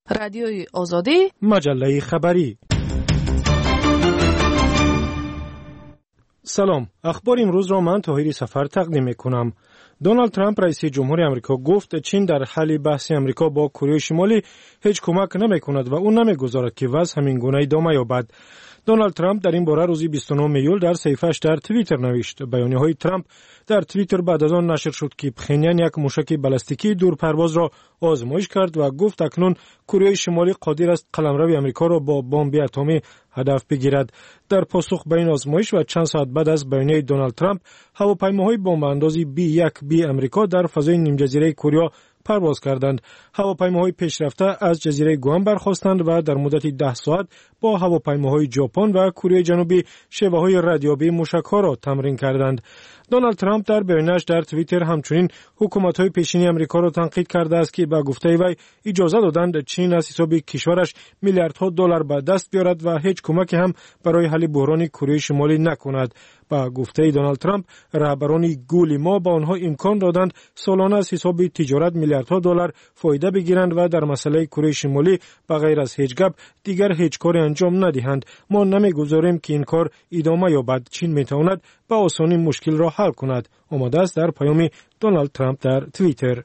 رادیوی آزادی، مجله خبری. سلام، اخبار امروز را من طاهری سفر تقدیم میکنم. دونالد ترامپ رئیس جمهور آمریکا گفت چین در حل بحث آمریکا با کره شمالی هیچ کمک نمیکند و او نمیگذارد که وضع همین گونه ادامه یابد. دونالد ترامپ در این باره روز 29 ایول در صفحه‌اش در توییتر نوشت. بیانیه‌های ترامپ در توییتر بعد از آن نشر شد که پخنیان یک موشک بالستیکی دورپرواز را آزمایش کرد و گفت اکنون کره شمالی قادر است قلمرو آمریکا را با بمب اتمی هدف بگیرد. در پاسخ به این آزمایش و چند ساعت بعد از بیانیه دونالد ترامپ، هواپیماهای بمب اندازی B-1B آمریکا در فضای نیمجزیره کره پرواز کردند. هواپیماهای پیشرفته از جزیره گوام برخاستند و در مدت 10 ساعت با هواپیماهای ژاپن و کره جنوبی شبه‌های ردیابی موشک‌ها را تمرین کردند. دونالد ترامپ در بیانیه‌اش در توییتر همچنین حکومت‌های پیشینی آمریکا را تنقید کرده است که به گفته وی اجازه دادند چین از حساب کشورش میلیاردها دلار به دست بیارد و هیچ کمکی هم برای حل بحران کره شمالی نکند. با گفته دونالد ترامپ، رهبران گول ما با آنها امکان دادند سالانه از حساب تجارت میلیاردها دلار فایده بگیرند و در مسئله کره شمالی بغیر از هیچ گپ دیگر هیچ کاری انجام ندهند. ما نمیگذاریم که این کار ادامه یابد. چین میتواند به آسانی مشکل را حل کند. آمده است در پیام دونالد ترامپ در توییتر.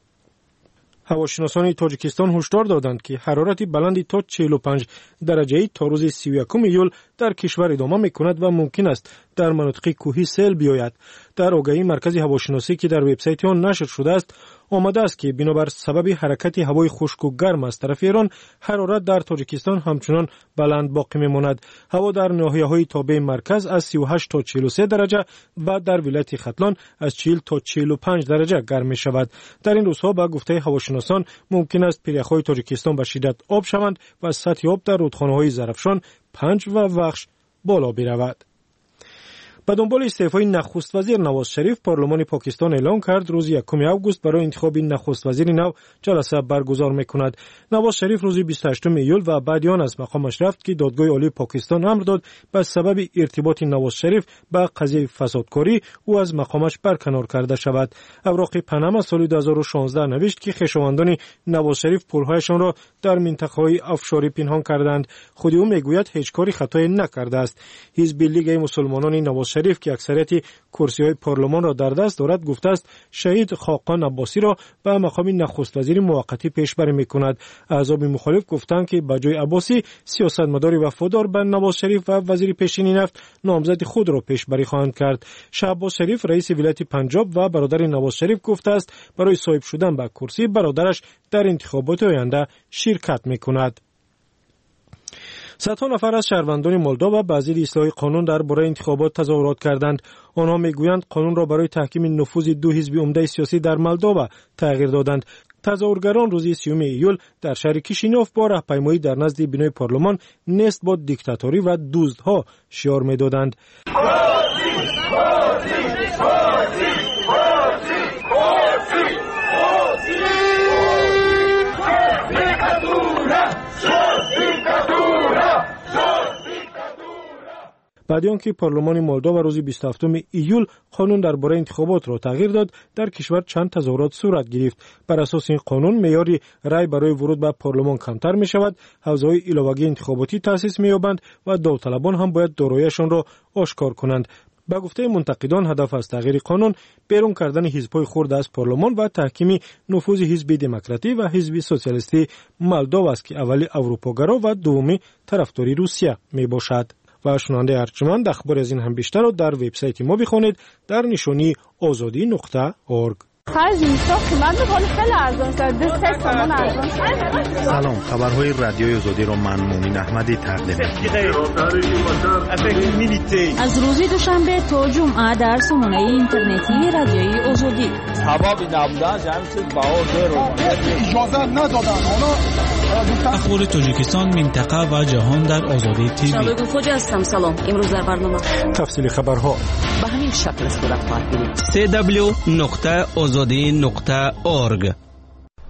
هواشناسان تاجیکستان هشدار دادند که حرارت بلندی تا 45 درجه تا روز 31 ایول در کشور ادامه میکند و ممکن است در مناطق کوهی سیل بیاید. در آگهی مرکز هواشناسی که در وبسایت آن نشر شده است آمده است که بنابر سبب حرکت هوای خشک و گرم از طرف ایران، حرارت در تاجیکستان همچنان بلند باقی میماند. هوا در ناحیه‌های تابع مرکز از 38 تا 43 درجه و در ولایت ختلان از 40 تا 45 درجه گرم می شود. در این روزها با گفته هواشناسان ممکن است پیره‌های تاجیکستان به شدت آب شوند و سطح آب در رودخانه‌های زرافشان، پنج و وخش بالا برود. به دنبال استعفای نخست وزیر نواز شریف، پارلمان پاکستان اعلام کرد روز 1 آگوست برای انتخاب نخست وزیر نو جلسه برگزار میکند. نواز شریف روز 28 ایول و بعد آن از مقامش رفت که دادگاه عالی پاکستان امر داد به سبب ارتباط نواز شریف به قضیه فسادکاری او از مقامش برکنار کرده شود. اوراق پنما سال 2016 نوشت که خویشاوندان نواز شریف پولهایشان را در منطقه‌های افشاری پنهان کردند. خود او میگوید هیچ کاری خطایی نکرده است. حزب لیگ مسلمانان نواز شریف که اکثریت کرسی‌های پارلمان را در دست دارد گفته است شهید خاقان عباسی را به مقام نخست وزیر موقتی پیشبری می‌کند. احزاب مخالف گفتند که به جای عباسی سیاستمدار وفادار به نواز شریف و وزیر پیشین نفت نامزد خود را پیشبری خواهند کرد. شهباز شریف رئیس ولایت پنجاب و برادر نواز شریف گفته است برای صاحب شدن به کرسی برادرش در انتخابات آینده شرکت می‌کند. صدها نفر از شهروندان مولداوا به ضد اصلاح قانون درباره انتخابات تظاهرات کردند. آنها میگویند قانون را برای تحکیم نفوذ دو حزب عمده سیاسی در مولداوا تغییر دادند. تظاهرگران روز 30 ایول در شهر کیشینوف با راهپیمایی در نزد بنای پارلمان نست با دیکتاتوری و دزدها شعار میدادند. بعد آنکه پارلمان مولداوا روز 27 ایول قانون درباره انتخابات را تغییر داد، در کشور چند تظاهرات صورت گرفت. بر اساس این قانون معیار رای برای ورود به پارلمان کمتر می شود، حوزه‌های علاوه‌ای انتخاباتی تأسیس می یابند و داوطلبان هم باید دارایی‌شان را آشکار کنند. به گفته منتقدان هدف از تغییر قانون بیرون کردن حزب‌های خرد از پارلمان و تحکیم نفوذ حزب دموکراتی و حزب سوسیالیستی مولداوا است که اولی اروپاگرا و دومی طرفداری روسیه می باشد. و شنونده ارجمند اخبار از این هم بیشتر رو در وبسایت ما بخونید در نشانی azadi.org. سلام، خبرهای رادیوی آزادی رو من مومن احمدی تقدیم می‌کنم. از روز دوشنبه تا جمعه در سامانه اینترنتی رادیوی آزادی. اخبار تاجیکستان، منطقه و جهان در آزادی تیوی. شبکه خوج هستم. سلام. امروز در برنامه تفصیل خبرها به همین شکل صورت خواهد گرفت. www.azadi.org.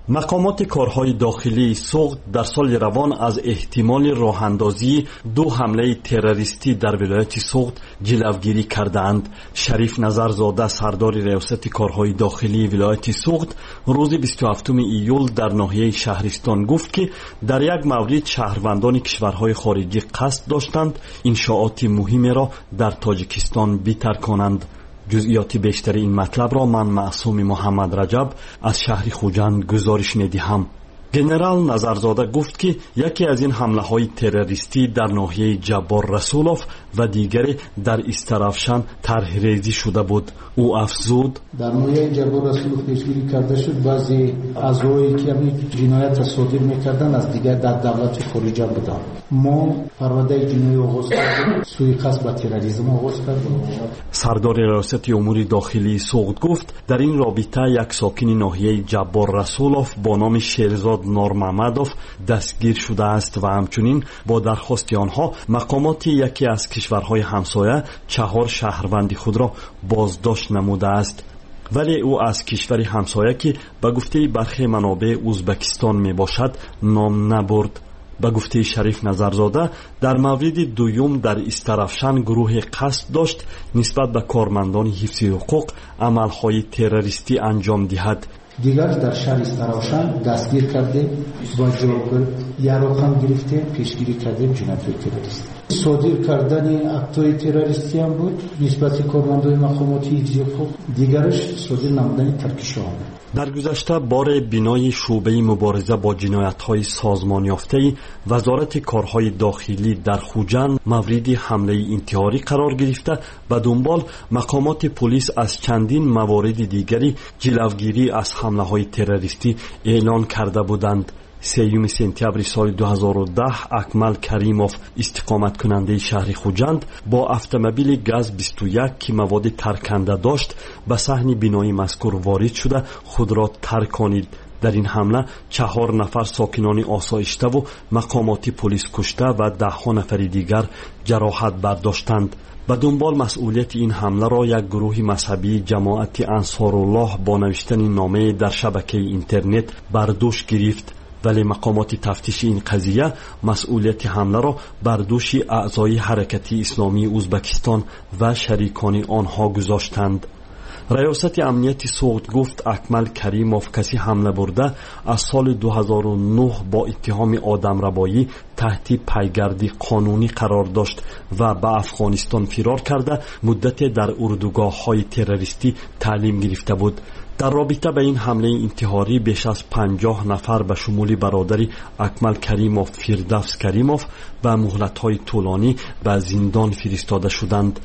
مقامات کارهای داخلی سوخت در سال روان از احتمال راه‌اندازی 2 حمله تروریستی در ولایت سوخت جلوگیری کردند. شریف نظرزاده سردار ریاست کارهای داخلی ولایت سوخت روز 27 ایول در ناحیه شهرستان گفت که در یک مورد شهروندان کشورهای خارجی قصد داشتند انشاءات مهمی را در تاجیکستان بترکانند. جزئیات بیشتر این مطلب را من معصوم محمد رجب از شهر خوجند گزارش می‌دهم. گنرال نظرزاده گفت که یکی از این حمله‌های تروریستی در ناحیه جبار رسولوف و دیگری در استرافشان طرح‌ریزی شده بود. او افزود در ناحیه جبار رسولوف پیشگیری کرده شد بعضی اعضایی که جنایت صادر می‌کردند از دیگر در دولت خارجی بودند. ما پرونده جنایی آغاز کردیم، سوءقصد به تروریسم آغاز کردیم. سردار ریاست امور داخلی سوخت گفت در این رابطه یک ساکن ناحیه جبار رسولوف با نام شیرزاد نورمحمدوف دستگیر شده است و همچنین با درخواست آنها مقامات یکی از کشورهای همسایه 4 شهروند خود را بازداشت نموده است. ولی او از کشور همسایه که به گفته برخی منابع ازبکستان می باشد نام نبرد. به گفته شریف نظرزاده در مورد دوم در استرافشان گروه قصد داشت نسبت به کارمندان حفظ حقوق عملهای تروریستی انجام دهد. دیگر در شهر استرافشان دستگیر کرده و جواب یاروخان گرفته پیشگیری کرده جنایت تروریستی. صادر کردن اکت‌های تروریستی هم بود نسبت کارمندان مقاماتی حفظ حقوق، دیگرش صادر نمودن ترکشان. در گذشته بار بینای شعبه مبارزه با جنایت‌های سازمان یافته وزارت کارهای داخلی در خوجند مورد حمله انتحاری قرار گرفته و دنبال مقامات پلیس از چندین موارد دیگری جلوگیری از حمله‌های تروریستی اعلان کرده بودند. 3 سپتامبر سال 2010 اکمل کریموف استقامت کننده شهر خوجند با اتومبیل گاز 21 که مواد ترکنده داشت به صحن بینایی مذکور وارد شده خود را ترکانید. در این حمله 4 نفر ساکنان آسایشته و مقامات پلیس کشته و 10 نفر دیگر جراحت برداشتند. به دنبال مسئولیت این حمله را یک گروه مذهبی جماعت انصارالله با نوشتن نامه در شبکه اینترنت بر دوش گرفت. ولی مقامات تفتیش این قضیه مسئولیت حمله را بر دوش اعضای حرکت اسلامی ازبکستان و شریکان آنها گذاشتند. ریاست امنیت سوخت گفت اکمل کریموف کسی حمله برده از سال 2009 با اتهام آدمربایی تحت پیگرد قانونی قرار داشت و به افغانستان فرار کرده مدت در اردوگاه‌های تروریستی تعلیم گرفته بود. در رابطه به این حمله انتحاری بیش از 50 نفر به شمول برادر اکمل کریموف فردوس کریموف و مهلت‌های طولانی به زندان فرستاده شدند.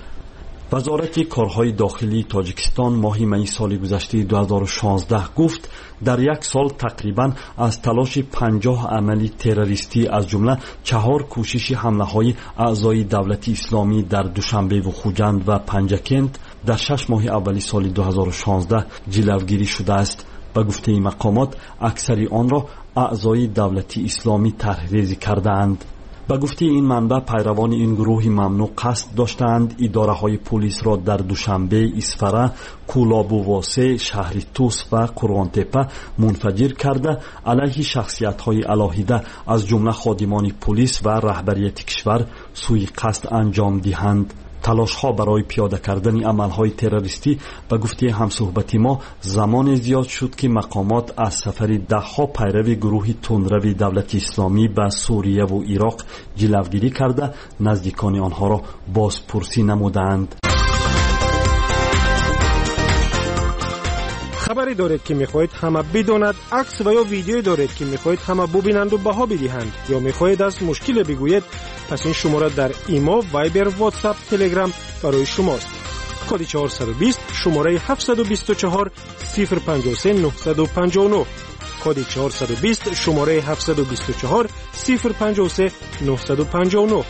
وزارت کارهای داخلی تاجیکستان ماه می سال گذشته 2016 گفت در یک سال تقریباً از تلاش 50 عملی تروریستی از جمله 4 کوشش حمله های اعضای دولت اسلامی در دوشنبه و خوجند و پنجکند در 6 ماه اولی سال 2016 جلوگیری شده است. به گفته این مقامات اکثر آن را اعضای دولت اسلامی طرح‌ریزی کردند. به گفته این منبع پیروان این گروه ممنوع قصد داشتند اداره‌های پلیس را در دوشنبه، اسفره، کولابوواسه، شهر توس و قرغانتپه منفجر کرده علیه شخصیت‌های علاهیده از جمله خادمان پلیس و رهبریت کشور سوءقصد انجام دهند. تلاش‌ها برای پیاده کردن عمل‌های تروریستی به گفته همصحبت ما زمان زیاد شد که مقامات از سفر 10 پیرو گروه تندرو دولت اسلامی به سوریه و عراق جلوگیری کرده نزدیکان آنها را بازپرسی نمودند. خبری دارید که میخواهید همه بداند، عکس و یا ویدیویی دارید که میخواهید همه ببینند و بها بدهند، یا میخواهید از مشکل بگویید، پس این شماره در ایما، وایبر، واتساپ، تلگرام برای شماست. کد 420 شماره 724 053 959 کد 420 شماره 724 053 959.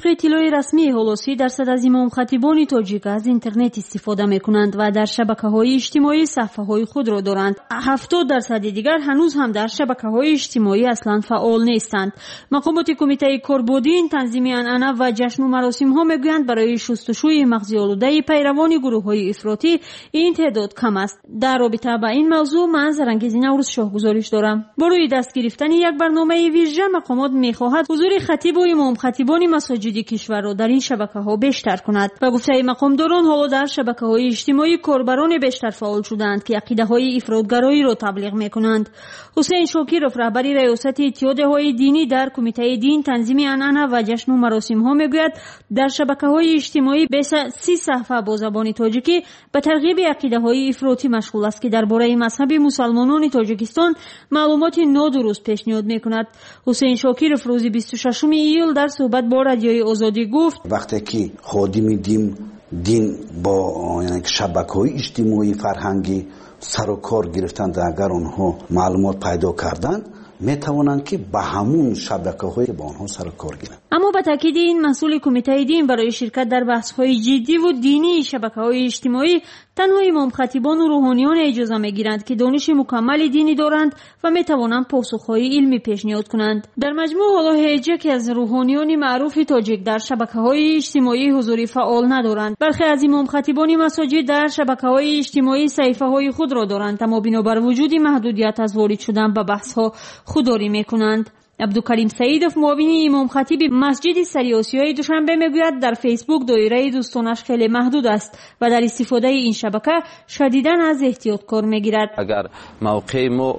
طبق اطلاع رسمی هولوسی درصد از امام خطیبان تاجیک از اینترنت استفاده میکنند و در شبکه‌های اجتماعی صفحه‌های خود را دارند. 70% دیگر هنوز هم در شبکه‌های اجتماعی اصلا فعال نیستند. مقامات کمیته کوربودین تنظیم عنعنه و جشن و مراسم‌ها میگویند برای شستشوی مغزی آلوده پیروان گروه‌های افراطی این تعداد کم است. در رابطه با این موضوع من زرنگیز نوروز شاه گزارش دارم. برای دست گرفتن یک برنامه ویژه مقامات می‌خواهد حضور خطیب و امام خطیبان مساجد کشور را در این شبکه‌ها بیشتر کند. و گفته مقامداران حالا در شبکه‌های اجتماعی کاربران بیشتر فعال شدند که عقیده‌های افراطگرایی را تبلیغ می‌کنند. حسین شاکرов رهبر ریاست اتحادیه‌های دینی در کمیته دین تنظیم عنعنه و جشن و مراسم‌ها میگوید در شبکه‌های اجتماعی بیش از 30 صفحه با زبان تاجیکی به ترغیب عقیده‌های افراطی مشغول است که درباره مذهب مسلمانان تاجیکستان معلومات نادرست پیشنهاد می‌کند. حسین شاکرov روز 26 ایول در صحبت با رادیوی آزادی گفت وقتی که خادم دین با یعنی شبکه‌های اجتماعی فرهنگی سر و کار گرفتند، اگر آنها معلومات پیدا کردند میتوانند که به همون شبکه‌های با آنها سر و کار گیرند. اما به تاکید این مسئول کمیته دین برای شرکت در بحث‌های جدی و دینی شبکه‌های اجتماعی تنها امام خطیبان و روحانیان اجازه می‌گیرند که دانش مکمل دینی دارند و می‌توانند پاسخ‌های علمی پیشنهاد کنند. در مجموع حالا هیچ یک از روحانیان معروف تاجیک در شبکه‌های اجتماعی حضور فعال ندارند. برخی از امام خطیبان مساجد در شبکه‌های اجتماعی صفحه‌های خود را دارند، اما بنابر وجود محدودیت از وارد شدن به بحث‌ها خودداری می‌کنند. عبدالکریم سعیدов معاون امام خطیب مسجد سری آسیای دوشنبه میگوید در فیسبوک دایره دوستانش خیلی محدود است و در استفاده این شبکه شدیداً از احتیاط کار میگیرد. اگر موقع ما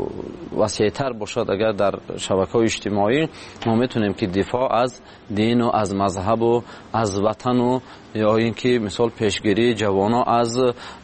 وسیع‌تر باشد، اگر در شبکه‌های اجتماعی ما میتونیم که دفاع از دین و از مذهب و از وطن و یا اینکه مثال پیشگیری جوانان از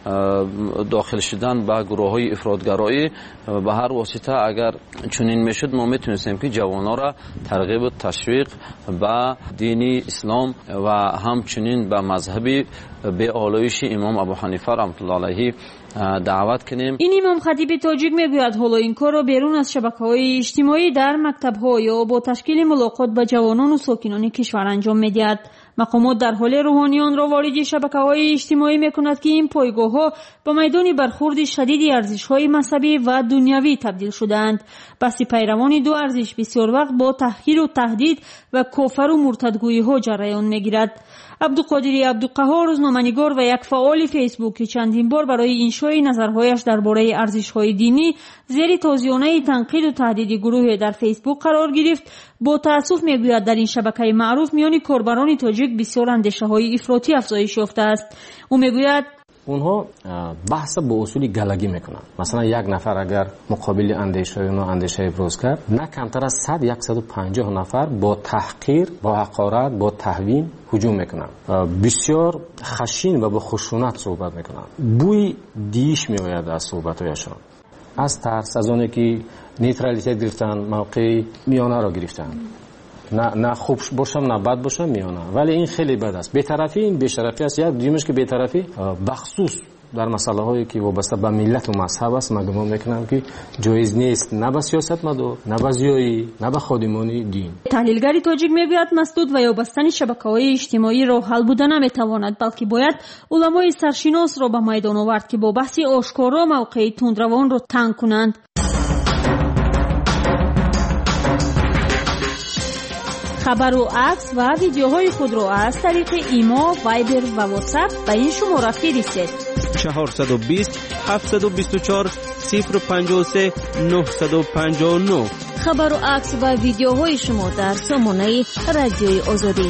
داخل شدن به گروه‌های افراطگرایی به هر واسطه اگر چنین میشد ما میتونستیم که جوانان را ترغیب و تشویق به دین اسلام و همچنین به مذهبی به آلایش امام ابو حنیفه رحمت الله علیه دعوت کنیم. این امام خطیب تاجیک میگوید حالا این کار را بیرون از شبکه‌های اجتماعی در مکتب‌ها یا با تشکیل ملاقات با جوانان و ساکنان کشور انجام میدهد. مقامات در حال روحانیان را وارد شبکه‌های اجتماعی میکند که این پایگاه‌ها به میدان برخورد شدید ارزش‌های مذهبی و دنیوی تبدیل شدند. بحث پیروان دو ارزش بسیار وقت با تحقیر و تهدید و کفر و مرتدگویی‌ها جریان میگیرد. عبدالقادری عبدالقهار روزنامه‌نگار و یک فعال فیسبوکی چندین بار برای انشای نظرهایش درباره ارزش‌های دینی زیر تازیانه تنقید و تهدید گروه در فیسبوک قرار گرفت. با تأسف میگوید در این شبکه معروف میان کاربران تاجیک بسیار اندیشه‌های افراطی افزایش یافته است. او میگوید اونها بحث با اصول گلگی میکنن. مثلا یک نفر اگر مقابل اندیشه اونها اندیشه ابراز کرد، نه کمتر از 100-150 نفر با تحقیر، با حقارت، با توهین هجوم میکنن. بسیار خشن و با خشونت صحبت میکنن. بوی دیش میآید از صحبت‌هایشان. از ترس از اونه که نیترالیته گرفتن، موقع میانه را گرفتن. نه خوب باشم نه بد باشم میانه، ولی این خیلی بد است. بی‌طرفی این بی‌شرفی است. یک دیمش که بی‌طرفی بخصوص در مسئله هایی که وابسته به ملت و مذهب است، من گمان میکنم که جایز نیست، نه به سیاست مدار، نه به زیایی، نه به خادمان دین. تحلیلگر تاجیک میگوید مسدود و یابستن شبکه‌های اجتماعی راه حل بوده نمیتواند، بلکه باید علمای سرشناس را به میدان آورد که با بحث آشکارا موقع تندروان را تنگ کنند. خبر و عکس و ویدیوهای خود را از طریق ایما، وایبر و واتساپ به این شماره فرستید: 420 724 053 959. خبر و عکس و ویدیوهای شما در سامانه رادیوی آزادی.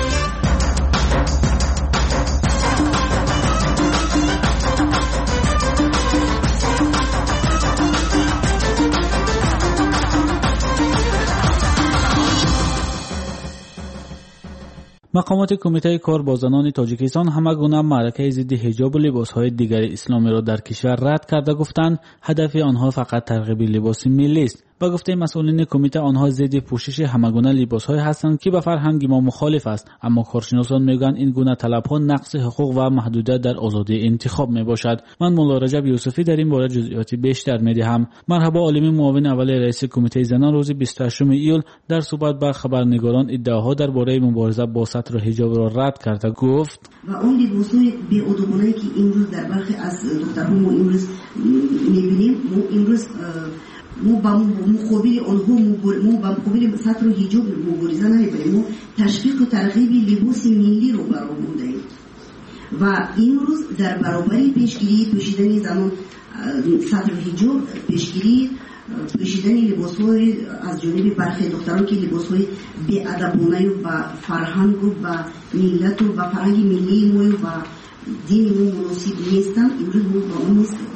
مقامات کمیته کار با زنان تاجیکستان همگونه معرکه ضد حجاب و لباسهای دیگر اسلامی را در کشور رد کرده گفتند هدف آنها فقط ترغیب لباس ملی است. با گفته مسئولین کمیته آنها ضد پوشش همگونه لباس‌های هستند که به فرهنگ ما مخالف است، اما کارشناسان میگویند این گونه طلب‌ها نقض حقوق و محدودیت در آزادی انتخاب میباشد. من مولا رجب یوسفی در این باره جزئیات بیشتر میدهم. مرحبا. عالم معاون اول رئیس کمیته زنان روز 28 ایول در صحبت با خبرنگاران ادعاها درباره مبارزه با ستر حجاب را رد کرده گفت و اون لباس‌های بی‌ادبانه‌ای که امروز در برخی از دخترها ما امروز می‌بینیم، امروز ما با مقابل آنها با مقابل ستر و حجاب مبارزه نمی‌کنیم، ما تشویق و ترغیب لباس ملی رو برآورده ایم و امروز در برابر پیشگیری پوشیدن زنان ستر و حجاب، پیشگیری پوشیدن لباس‌های از جانب برخی دختران که لباس‌های بی‌ادبانه و فرهنگ و ملت و فرهنگ ملی ما و دین ما مناسب نیستند، امروز ما با اون نیست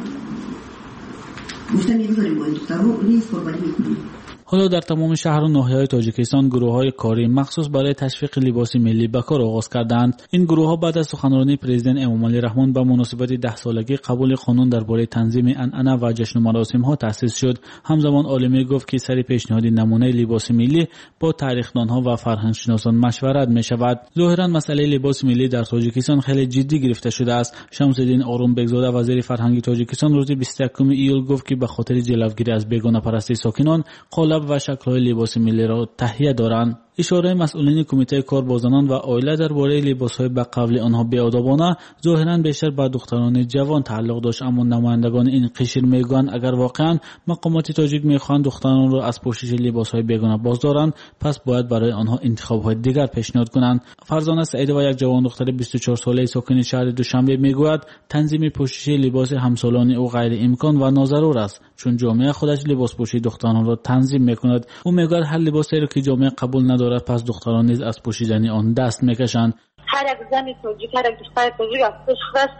گفتن می‌گذاریم با این دخترها نیست قربانی می‌کنیم. حالا در تمام شهر و ناحیه‌های تاجیکستان گروه‌های کاری مخصوص برای تشویق لباس ملی به کار آغاز کردند. این گروه‌ها بعد از سخنرانی پرزیدنت امامعلی رحمان با مناسبت 10 سالگی قبول قانون درباره تنظیم عنعنه و جشن و مراسم‌ها تأسیس شد. همزمان عالمی گفت که سری پیشنهاد نمونه لباس ملی با تاریخ‌دانها و فرهنگشناسان مشورت می‌شود. ظاهراً مسئله لباس ملی در تاجیکستان خیلی جدی گرفته شده است. شمس‌الدین آرومبگزاده وزیر فرهنگ تاجیکستان روز 21 ایول گفت که به خاطر جلوگیری از بیگانه پرستی ساکنان و شکل‌های لباس ملی را تهیه دارند. اشاره مسئولین کمیته کار با زنان و عائله درباره لباس‌های به قول آنها بی‌ادبانه ظاهراً بیشتر به دختران جوان تعلق داشت، اما نمایندگان این قشر میگویند اگر واقعاً مقامات تاجیک می‌خواهند دختران را از پوشش لباس‌های بیگانه باز دارند، پس باید برای آنها انتخاب‌های دیگر پیشنهاد کنند. فرزانه سعیدی و یک جوان دختر 24 ساله ساکن شهر دوشنبه میگوید تنظیم پوشش لباس همسالان او غیر امکان و ناضرور است، چون جامعه خودش لباس پوشی دختران را تنظیم می‌کند. او میگوید هر لباسی را که جامعه قبول ندارد پس دختران نیز از پوشیدن آن دست میکشند. هر یک زن توجیه، هر یک دختر توجیه از خودش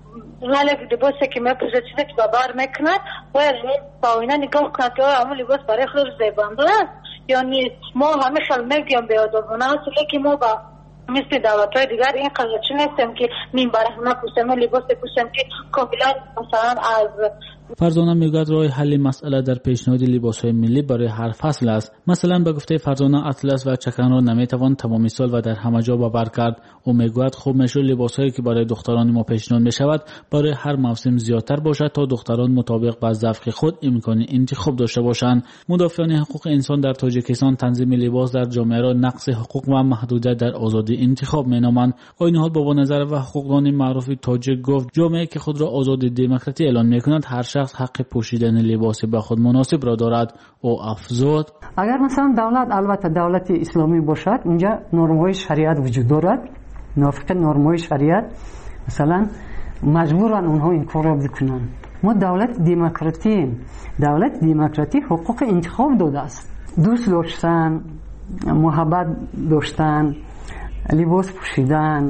ولی لباسی که میپوشه چیزی که بار میکند باید با اینا نگاه کند که همون لباس برای خودش زیبنده است یا نیست. ما همیشه میگیم بیادبانه است، لیکن ما با مثل دعوت‌های دیگر این قضیه نیستیم که نیم برای همه پوشیم لباس پوشیم که کاملا مثلا از فرزانه میگوید راه حل مسئله در پیشنهاد لباس‌های ملی برای هر فصل است. مثلا به گفته فرزانه اطلس و چکن را نمیتوان تمام سال و در همه جا باور کرد. او میگوید خوب میشه لباس‌هایی که برای دختران ما پیشنهاد میشود برای هر موسم زیادتر باشد تا دختران مطابق با ذوق خود امکان انتخاب داشته باشند. مدافعان حقوق انسان در تاجیکستان تنظیم لباس در جامعه را نقض حقوق و محدودیت در آزادی انتخاب مینامند. این حال با نظر و حقوقدان معروف تاجیک گفت جامعه که خود را آزاد دموکراتی اعلان میکند هر شخص حق پوشیدن لباس به خود مناسب را دارد. او افزود اگر مثلا دولت البته دولت اسلامی باشد اونجا نرم‌های شریعت وجود دارد، نافق نرم‌های شریعت مثلا مجبورن اونها این کار را بکنن. ما دولت دموکراتیم، دولت دموکراتی حقوق انتخاب داده است، دوست داشتن، محبت داشتن، لباس پوشیدن،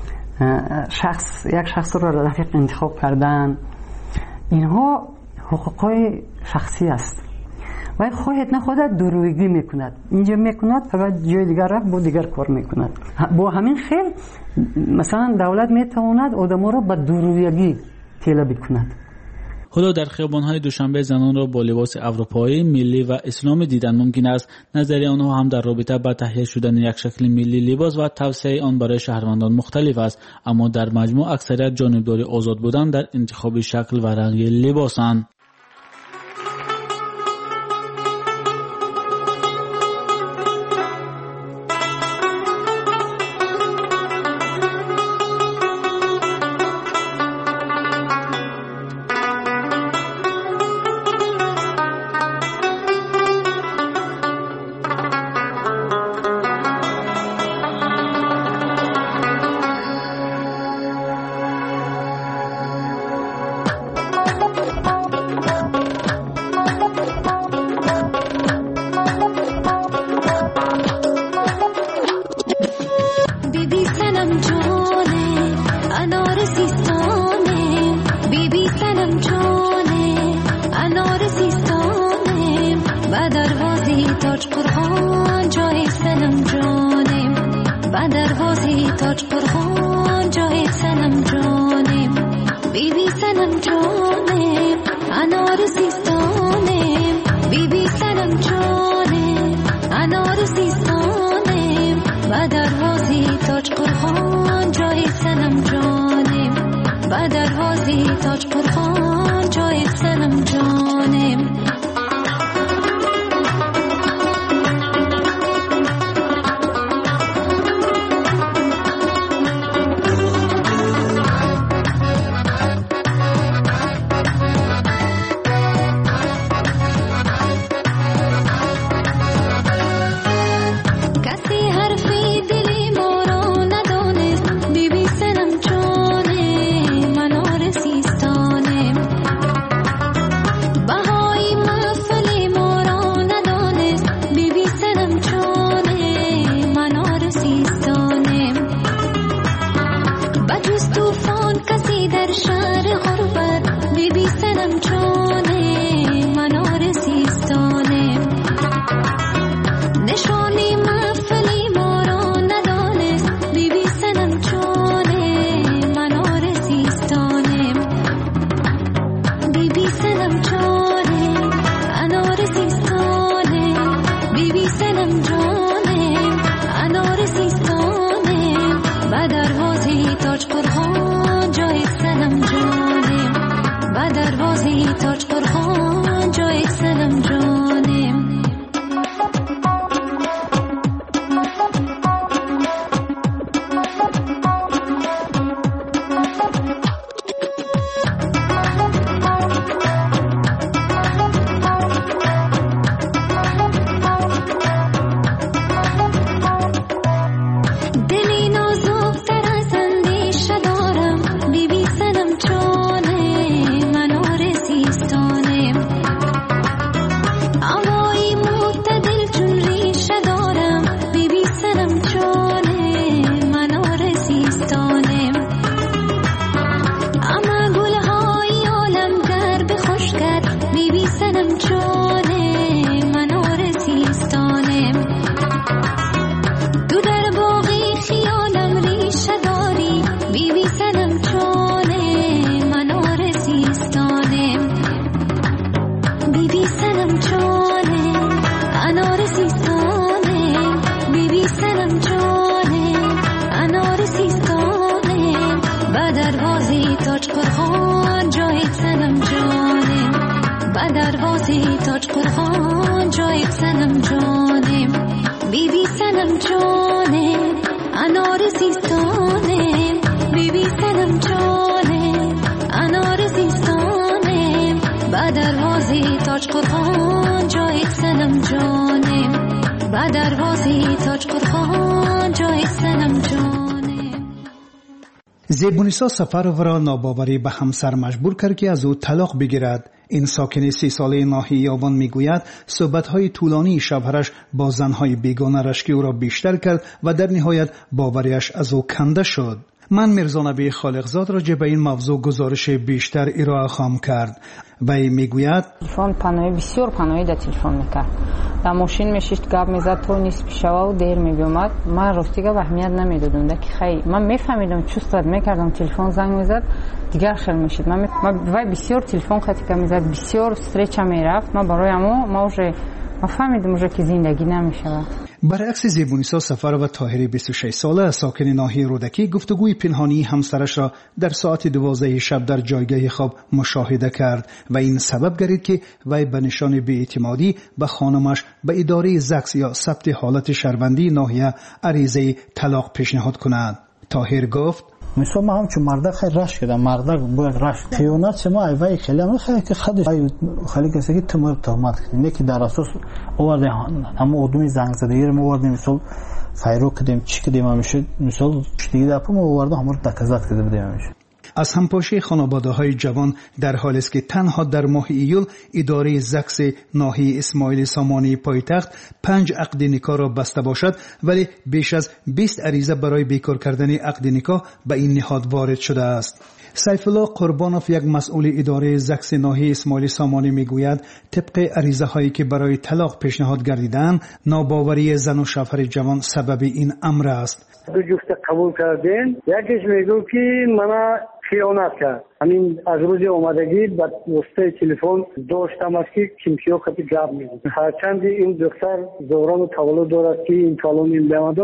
یک شخص را رفیق انتخاب کردن، اینها حقوقای شخصی است و خواهد نخواهد درویگی میکند، اینجا میکند فقط جای دیگر رفت با دیگر کار میکند. با همین خیل مثلا دولت میتواند آدم را به درویگی طلب کند. حالا در خیابان‌های دوشنبه زنان را با لباس اروپایی، ملی و اسلامی دیدن ممکن است. نظریه آنها هم در رابطه با تهیه شدن یک شکل ملی لباس و توسعه آن برای شهروندان مختلف است، اما در مجموع اکثریت جانبداری آزاد بودن در انتخاب شکل و رنگ لباسند. بیبی سنم دروازه تاج قرآن جای سنم جانم زیبونیسا سفرو را ناباوری به همسر مجبور کرد که از او طلاق بگیرد. این ساکن 30 ساله ناحیه یابان میگوید صحبت‌های طولانی شوهرش با زن‌های بیگانه رشکی او را بیشتر کرد و در نهایت باوریش از او کنده شد. من میرزا نبی خالقزاد راجع به این موضوع گزارش بیشتر ارائه خواهم کرد. وی میگوید تلفن پناهی بسیار پناهی در تلفن میکرد. در ماشین میشید گپ میزد تا نیست پیشوا و دیر میومد. من راستیگه اهمیت نمیدادم که خیلی من میفهمیدم چوست میکردم تلفن زنگ میزد دیگر خیلی میشد. من وی بسیار تلفن خطی که میزد بسیار استرچ میرفت. من برای ما فهمیدم که زندگی نمیشه. برعکس زیبونیسا سفر و طاهری 26 ساله ساکن ناحیه رودکی گفتگوی پنهانی همسرش را در ساعت 12 شب در جایگاه خواب مشاهده کرد و این سبب گردید که وی به نشان بی‌اعتمادی به خانمش به اداره زکس یا ثبت حالت شهروندی ناحیه عریضه طلاق پیشنهاد کند. طاهر گفت مثلا ما هم چون مرده خیلی رش کردم مرده باید رش خیانت شما ایوای خیلی هم خیلی که خیلی کسی که تمام تهمت کردیم نه که در اساس آورده اما ادمی زنگ زده ما آوردیم مثلا فایرو کردیم چی کردیم همیشه مثلا دیگه دفعه ما آورده همون تکذات کرده بودیم همیشه. از همپاشی خانواده‌های جوان در حالی است که تنها در ماه ایول اداره زکس ناحیه اسماعیل سامانی پایتخت 5 عقد نکاح را بسته باشد، ولی بیش از 20 عریضه برای بیکار کردن عقد نکاح به این نهاد وارد شده است. سیف الله قربانوف یک مسئول اداره زکس ناحیه اسماعیل سامانی میگوید طبق عریضه هایی که برای طلاق پیشنهاد گردیدند ناباوری زن و شوهر جوان سبب این امر است. دو جفت قبول کردین، یکیش میگو که من خیانت کرد. همین از روز اومدگی با واسطه تلفن داشتم است که کیمکیو خطی گپ میزد. هرچند این دختر دوران تولد دارد که این سالون این بیامدم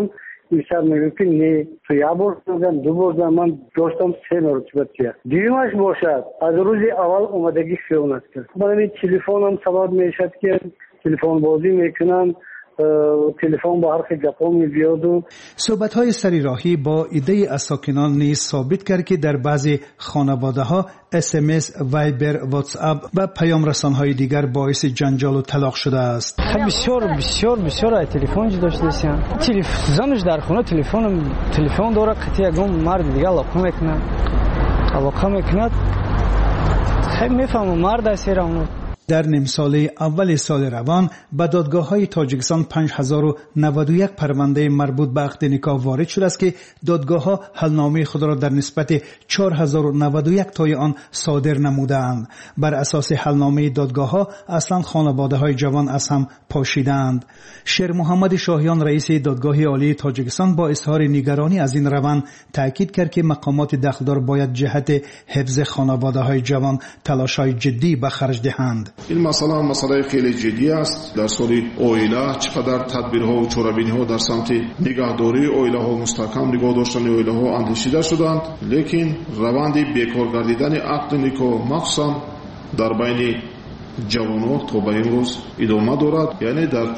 بیشتر میگه که نه تو یک بار زدم دو بار زدم، من داشتم 3 مرتبه تیر. دیگه‌اش باشد از روز اول اومدگی خیانت کرد. من این تلفنم سبب میشد که تلفن بازی میکنم، تلفن با حرف گپا میبیاد. و صحبت‌های سریراهی با ایده از ساکنان نیز ثابت کرد که در بعضی خانواده‌ها SMS، وایبر، واتساپ و پیام رسان‌های دیگر باعث جنجال و طلاق شده است. بسیار تلفن داشتن. زنش در خونه تلفن داره، قطعی یکم مرد دیگه علاقه میکند. خیلی میفهمم مرد اسیرم. در نیم ساله اول سال روان به دادگاه‌های تاجیکستان 5091 پرونده مربوط به عقد نکاح وارد شده است که دادگاه‌ها حلنامه خود را در نسبت 4091 تای آن صادر نمودند. بر اساس حلنامه دادگاه‌ها اصلا خانواده‌های جوان از هم پاشیدند. شیر محمد شاهیان رئیس دادگاه عالی تاجیکستان با اظهار نگرانی از این روند تاکید کرد که مقامات دخلدار باید جهت حفظ خانواده‌های جوان تلاش‌های جدی به خرج دهند. این مسئله خیلی جدی است. در سال اویلا چقدر تدبیرها و چاره‌بینی‌ها در سمت نگهداری اویلاها مستحکم نگاه داشتن اویلاها اندیشیده شدند، لیکن روند بیکار گردیدن عقد نکاح مخصوصا در بین جوانان تا به امروز ادامه دارد. یعنی در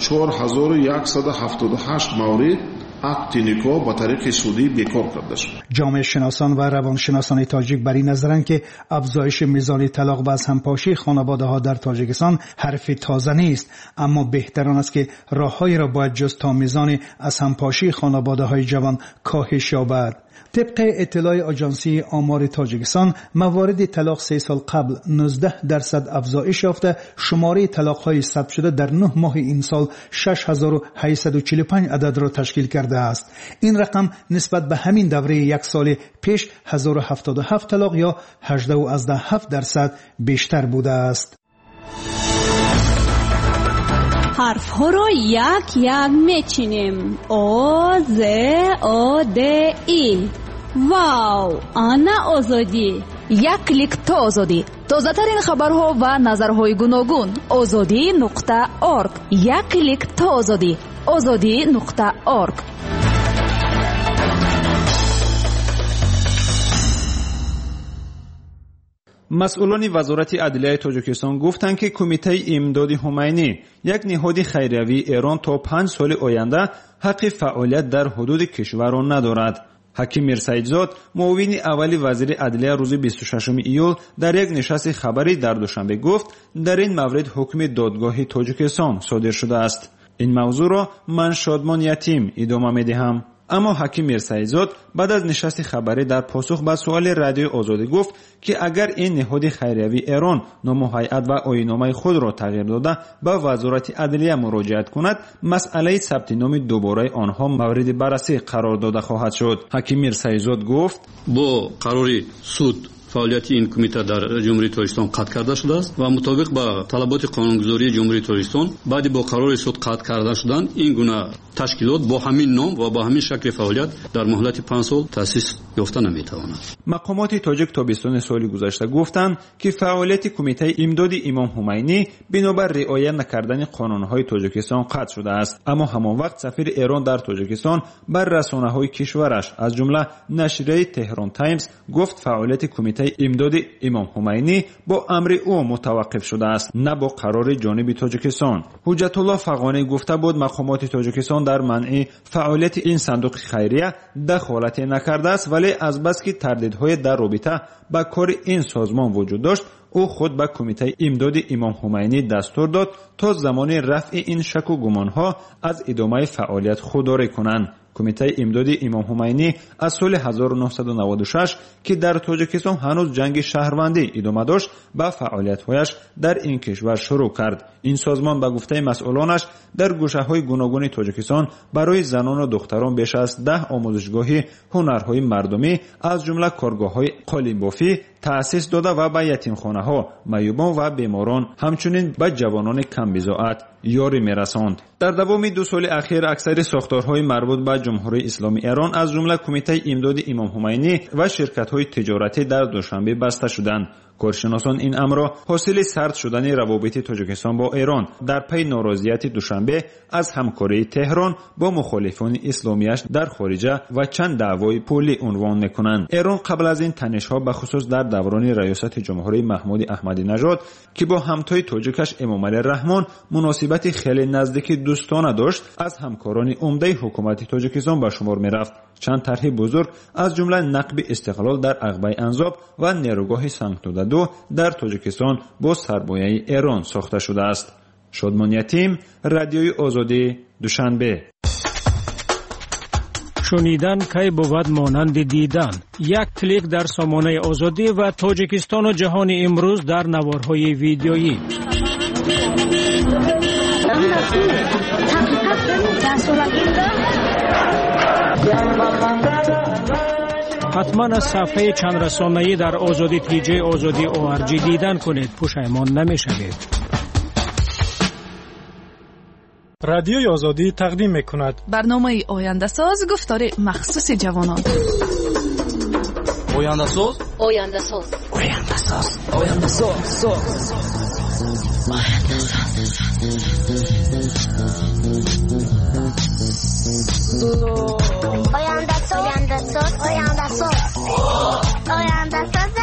4178 مورد عقد نکاح با طریق سودی بیکار کرده شد. جامعه شناسان و روانشناسان تاجیک بر این نظرند که افزایش میزان طلاق و از همپاشی خانواده‌ها در تاجیکستان حرف تازه نیست، اما بهتر آن است که راههایی را باید جست تا میزان از همپاشی خانواده‌های جوان کاهش یابد. طبق اطلاع آژانسی آمار تاجیکستان، موارد طلاق 3 سال قبل 19% افزایش یافته، شماره طلاق‌های ثبت شده در 9 ماه این سال 6845 عدد را تشکیل کرده است. این رقم نسبت به همین دوره یک سال پیش 1077 طلاق یا 18.7% بیشتر بوده است. حرف ها رو یک میچینیم. او ز او د ای. واو، آنا آزادی. یک کلیک تا آزادی. تازه ترین خبرها و نظرهای گوناگون. azadi.org. یک کلیک تا آزادی. azadi.org. مسئولان وزارت عدلیه تاجیکستان گفتند که کمیته امداد همینی، یک نهاد خیریوی ایران، تا 5 سال آینده حق فعالیت در حدود کشور را ندارد. حکیم میرسایدزاد، معاون اول وزیر عدلیه، روز 26 ایول در یک نشست خبری در دوشنبه گفت در این مورد حکم دادگاه تاجیکستان صادر شده است. این موضوع را من شادمان یتیم ادامه می‌دهم. اما حکیم میرسایدزاد بعد از نشست خبری در پاسخ به سوال رادیو آزادی گفت که اگر این نهاد خیریوی ایران نام هیئت و آیین‌نامه خود را تغییر داده به وزارت عدلیه مراجعت کند، مسئله ثبت نام دوباره آنها مورد بررسی قرار داده خواهد شد. حکیم میرسایدزاد گفت با قراری سود فعالیت این کمیته در جمهوری تاجیکستان قطع کرده شده است و مطابق با طلبات قانونگذاری جمهوری تاجیکستان بعد با قرار سود قطع کرده شدن این گونه تشکیلات با همین نام و با همین شکل فعالیت در مهلت 5 سال تأسیس یافته نمیتواند. مقامات تاجیک تابستان سال گذشته گفتند که فعالیت کمیته امداد امام خمینی بنابر رعایت نکردن قانون‌های تاجیکستان قطع شده است. اما همان وقت سفیر ایران در تاجیکستان بر رسانه‌های کشورش از جمله نشریه تهران تایمز گفت فعالیت کمیته امداد امام خمینی با امر او متوقف شده است، نه با قرار جانب تاجیکستان. حجت الله فغانی گفته بود مقامات تاجیکستان در منع فعالیت این صندوق خیریه دخالت نکرده است، ولی از بس که تردیدهای در رابطه با کار این سازمان وجود داشت، او خود به کمیته امداد امام خمینی دستور داد تا زمان رفع این شک و گمانها از ادامه فعالیت خودداری کنند. کمیته امداد امام خمینی از سال 1996 که در تاجیکستان هنوز جنگ شهروندی ادامه داشت به فعالیت‌هایش در این کشور شروع کرد. این سازمان به گفته مسئولانش در گوشه‌های گوناگون تاجیکستان برای زنان و دختران بیش از 10 آموزشگاه هنرهای مردمی از جمله کارگاه‌های قالیبافی تأسیس داده و به یتیمخانه‌ها، معیوبان و بیماران همچنین به جوانان کم بضاعت یاری می‌رساند. در دوام 2 سال اخیر اکثر ساختارهای مربوط به جمهوری اسلامی ایران از جمله کمیته امداد امام خمینی و شرکت‌های تجارتی در دوشنبه بسته شدند. کارشناسان این امر را حاصل سرد شدن روابط تاجیکستان با ایران در پی ناراضیت دوشنبه از همکاری تهران با مخالفان اسلامیش در خارجه و چند دعوای پولی عنوان میکنند. ایران قبل از این تنش‌ها به خصوص در دوران ریاست جمهوری محمود احمدی نژاد که با همتای تاجیکش امامعلی رحمان مناسبت خیلی نزدیک دوستانه داشت، از همکاران عمده حکومت تاجیکستان به شمار میرفت. چند طرح بزرگ از جمله نقب استقلال در عقبه انزاب و نیروگاه سنگتودادو در تاجیکستان با سرمایه ایران ساخته شده است. شادمان یتیم، رادیوی آزادی، دوشنبه. شنیدن کی بود مانند دیدن. یک کلیک در سامانه آزادی و تاجیکستان و جهان امروز در نوارهای ویدیویی. حتما از صفحه چند رسانه‌ای در آزادی تیجی آزادی ORG دیدن کنید، پشیمان نمی‌شوید. رادیوی آزادی تقدیم می‌کند برنامه آینده ساز، گفتار مخصوص جوانان. آینده ساز، آینده ساز، آینده ساز، آینده ساز، آینده ساز، آینده ساز، آینده ساز، آینده ساز.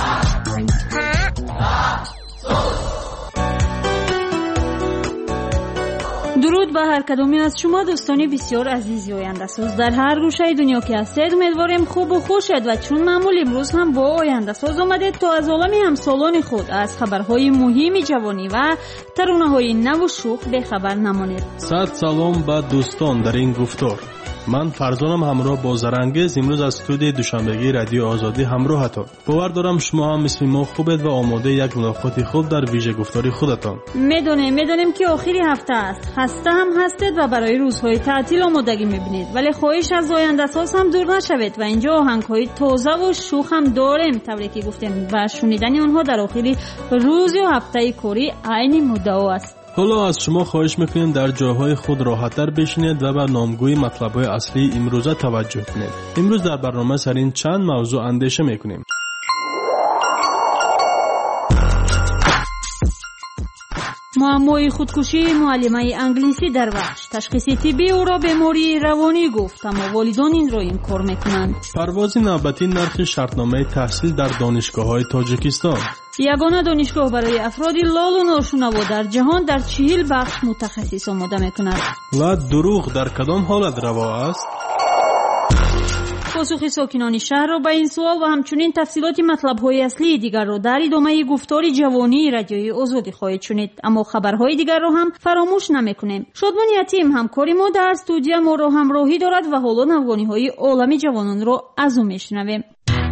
درود به هر کدومی از شما دوستان بسیار عزیزی آینده ساز در هر گوشه دنیا که هستید. امیدوارم خوب و خوشید و چون معمول امروز هم با آینده ساز آمدید تا از عالم همسالان خود از خبرهای مهم جوانی و ترانه‌های نو و شوق بخبر نمانید. صد سلام به دوستان در این گفتار. من فرزانم همراه با زرنگز امروز از استودیوی دوشنبگی رادیو آزادی همراهتان. باور دارم شما هم مثل ما خوبید و آماده یک ملاقات خوب در ویژه گفتاری خودتان. میدونیم که آخری هفته است. خسته هم هستید و برای روزهای تعطیل آمادگی میبینید، ولی خواهش از آینده ساز هم دور نشوید و اینجا آهنگ‌های تازه و شوخ هم داریم، طوری که گفتیم و شنیدن آنها در آخری روز و هفته کاری عین مدعا است. حالا از شما خواهش میکنیم در جاهای خود راحت‌تر بشینید و به نامگوی مطلب‌های اصلی امروزه توجه کنید. امروز در برنامه سر این چند موضوع اندیشه میکنیم. معمای خودکشی معلمه انگلیسی در وحش، تشخیص طبی او را بیماری روانی گفت، اما والدان این را انکار میکنند. پرواز نوبتی نرخ شرطنامه تحصیل در دانشگاه‌های تاجیکستان. یگانه دانشگاه برای افراد لال و ناشنوا در جهان در 40 بخش متخصص آماده میکند. و دروغ در کدام حالت روا است؟ پاسخ ساکنان شهر را به این سوال و همچنین تفصیلات مطلب‌های اصلی دیگر را در ادامه گفتار جوانی رادیوی آزادی خواهید شنید، اما خبرهای دیگر را هم فراموش نمی‌کنیم. شادمان یتیم همکاری ما در استودیو ما را همراهی دارد و حالا نوگانی‌های عالمی جوانان را از او میشنویم.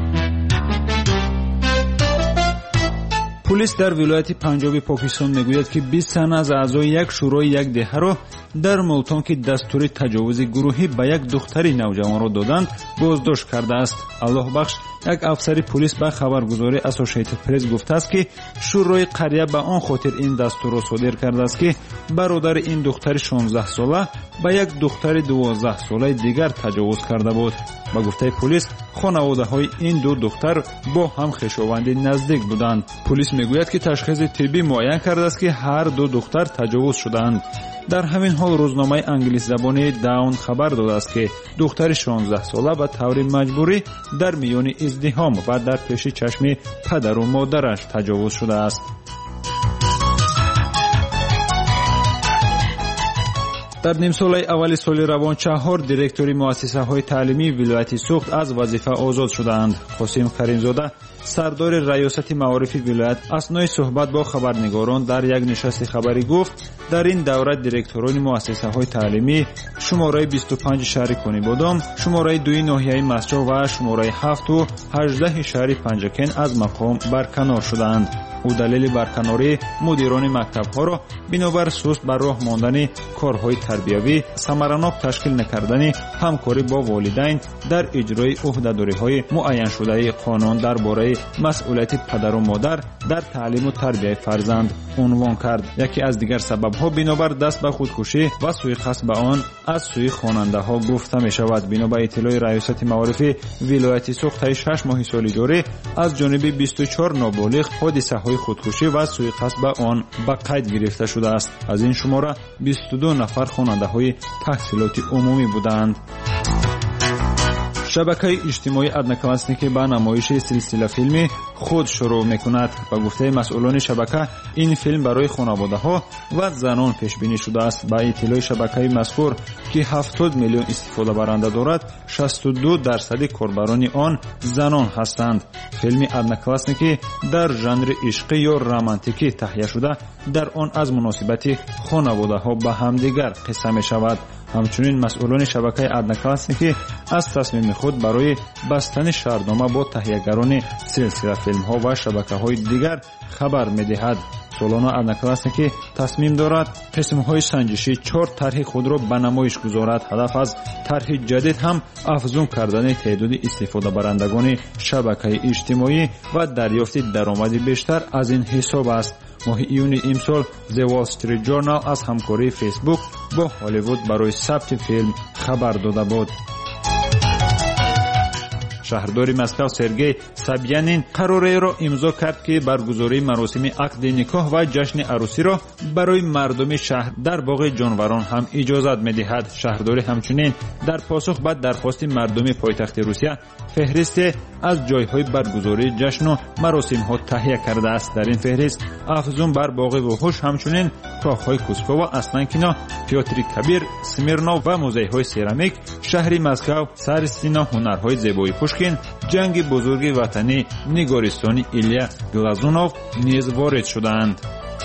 پلیس در ولایت پنجاب پاکستان میگوید که 20 تن از اعضای یک شورای یک دهه را در ملتان که دستور تجاوز گروهی به یک دختری نوجوان را دادند بازداشت کرده است. الله بخش، یک افسر پلیس به خبرگزاری اسوسییتد پرس گفته است که شورای قریه به آن خاطر این دستور را صادر کرده است که برادر این دختر 16 ساله به یک دختر 12 ساله دیگر تجاوز کرده بود. با گفته پلیس خانواده‌های این دو دختر با هم خویشاوند نزدیک بودند. پلیس میگوید که تشخیص طبی معین کرده است که هر دو دختر تجاوز شدند. در همین حال روزنامه انگلیس زبان داون خبر داده است که دختر 16 ساله به طور مجبوری در میان ازدحام و در پیش چشم پدر و مادرش تجاوز شده است. در نیم سال اول سال روان 4 دیرکتوری مؤسسه‌های تعلیمی ولایت سوخت از وظیفه آزاد شدند. قاسم کریمزاده سردار ریاست معارف ولایت اثنای صحبت با خبرنگاران در یک نشست خبری گفت در این دوره دیرکتوران مؤسسه‌های تعلیمی شماره 25 شهر کنی بادام، شماره 2 ناحیه مسجد و شماره 7 و 18 شهر پنجکن از مقام برکنار شدند. او دلیل برکناری مدیران مکتب‌ها را بنابر سست بر راه ماندن کارهای تربیوی، ثمرناک تشکیل نکردن همکاری با والدین در اجرای عهده‌داری‌های معین شده قانون درباره مسئولیت پدر و مادر در تعلیم و تربیت فرزند عنوان کرد. یکی از دیگر سبب‌ها بنابر دست به خودکشی و سوءقصد به آن از سوی خواننده‌ها گفته می‌شود. بنابر اطلاع ریاست معارف ولایت سوخت طی 6 ماه سال جاری از جانب 24 نابالغ حادثه‌های خودکشی و سوءقصد به آن به قید گرفته شده است. از این شماره 22 نفر خواننده‌های تحصیلات عمومی بودند. شبکه اجتماعی ادناکلاسنیکی به نمایش سلسله فیلمی خود شروع میکند. با گفته مسئولان شبکه این فیلم برای خانواده‌ها و زنان پیش بینی شده است. با اطلاع شبکه مذکور که 70 میلیون استفاده برنده دارد، 62% کاربران آن زنان هستند. فیلم ادناکلاسنیکی در ژانر عشقی یا رمانتیکی تهیه شده، در آن از مناسبت خانواده‌ها به همدیگر قصه می‌شود. همچنین مسئولان شبکه ادناکلاسنیکی از تصمیم خود برای بستن شهرنامه با تهیه‌گران سلسله فیلم‌ها و شبکه‌های دیگر خبر می‌دهد. سالانه ادناکلاسنیکی تصمیم دارد قسم‌های سنجشی 4 طرح خود را به نمایش گذارد. هدف از طرح جدید هم افزون کردن تعداد استفاده برندگان شبکه اجتماعی و دریافت درآمد بیشتر از این حساب است. ماه ایون امسال The Wall Street Journal از همکاری فیسبوک با هالیوود برای ثبت فیلم خبر داده بود. شهردار مسکو سرگئی سابیانین قراره را امضا کرد که برگزاری مراسم عقد نکاح و جشن عروسی را برای مردم شهر در باغ جانوران هم اجازت می‌دهد. شهردار همچنین در پاسخ به درخواست مردم پایتخت روسیه فهرست از جایهای برگزاری جشن و مراسم‌ها تهیه کرده است. در این فهرست افزون بر باغ وحوش، همچنین کاخ‌های کوسکو و اسلانکینا، تئاتر کبیر، سمیرنو و موزه‌های سرامیک، شهر مسکو، سرستینا، هنرهای زیبایی پوشکین، جنگ بزرگ وطنی، نگارستان ایلیا گلازونوف نیز وارد شدند.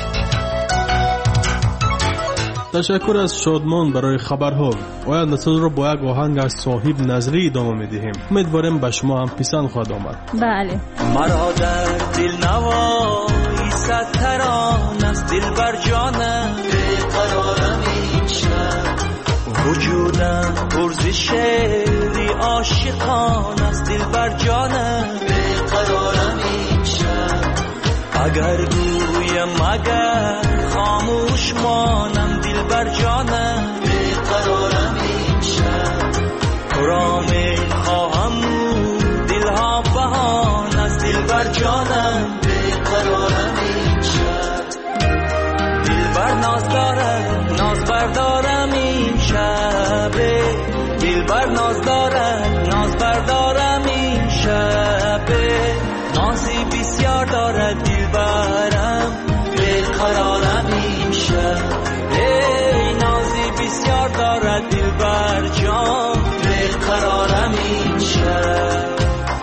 تشکر از شادمان برای خبرها. آینده‌ساز را با یک آهنگ از صاحب نظری ادامه می‌دهیم. امیدواریم به شما هم پسند خواهد آمد. بله. مرا در دل نوایی صد ترانه است، دلبر جانم بی‌قرارم این شب، وجودم پر شعری عاشقانه است، دلبر جانم بی‌قرارم این شب، اگر گویم اگر خاموش مانم، دلبر جانم بی‌قرارم این شب، تو را می‌خواهم دلها بهانه است، دلبر جانم بی‌قرارم این شب، دلبر ناز دارد ناز بردارم این شب، دلبر ناز دارد ناز بردارم این شب، نازی بسیار دارد دلبرم بی‌قرارم این شب، ای نازی بسیار دارد دلبر جان بی‌قرارم این شب.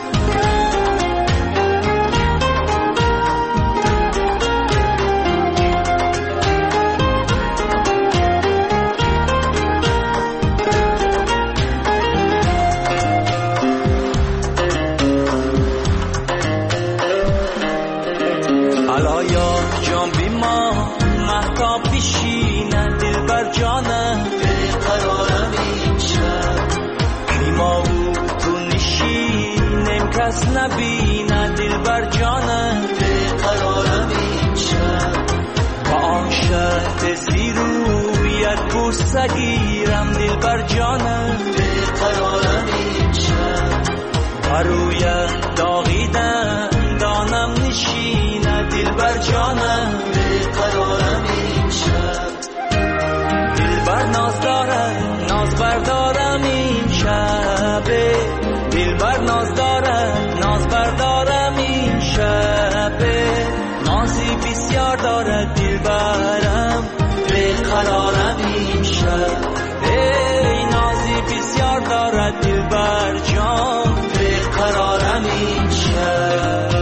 جانم بی‌قرارم این شب، کیما بود تو نشینم کس نبینه، دلبر جانم بی‌قرارم این شب، با آن شرط زیرویت بوسه گیرم، دلبر جانم بی‌قرارم این شب، برویت داغیدن دانم نشینه، دلبر جانم بی‌قرارم این شب، دلبر ناز دارد ناز بردارم این شب، دلبر ناز دارد ناز بردارم این شب، نازی بسیار دارد دلبرم بی‌قرارم این شب، ای نازی بسیار دارد دلبر جان بی‌قرارم این شب.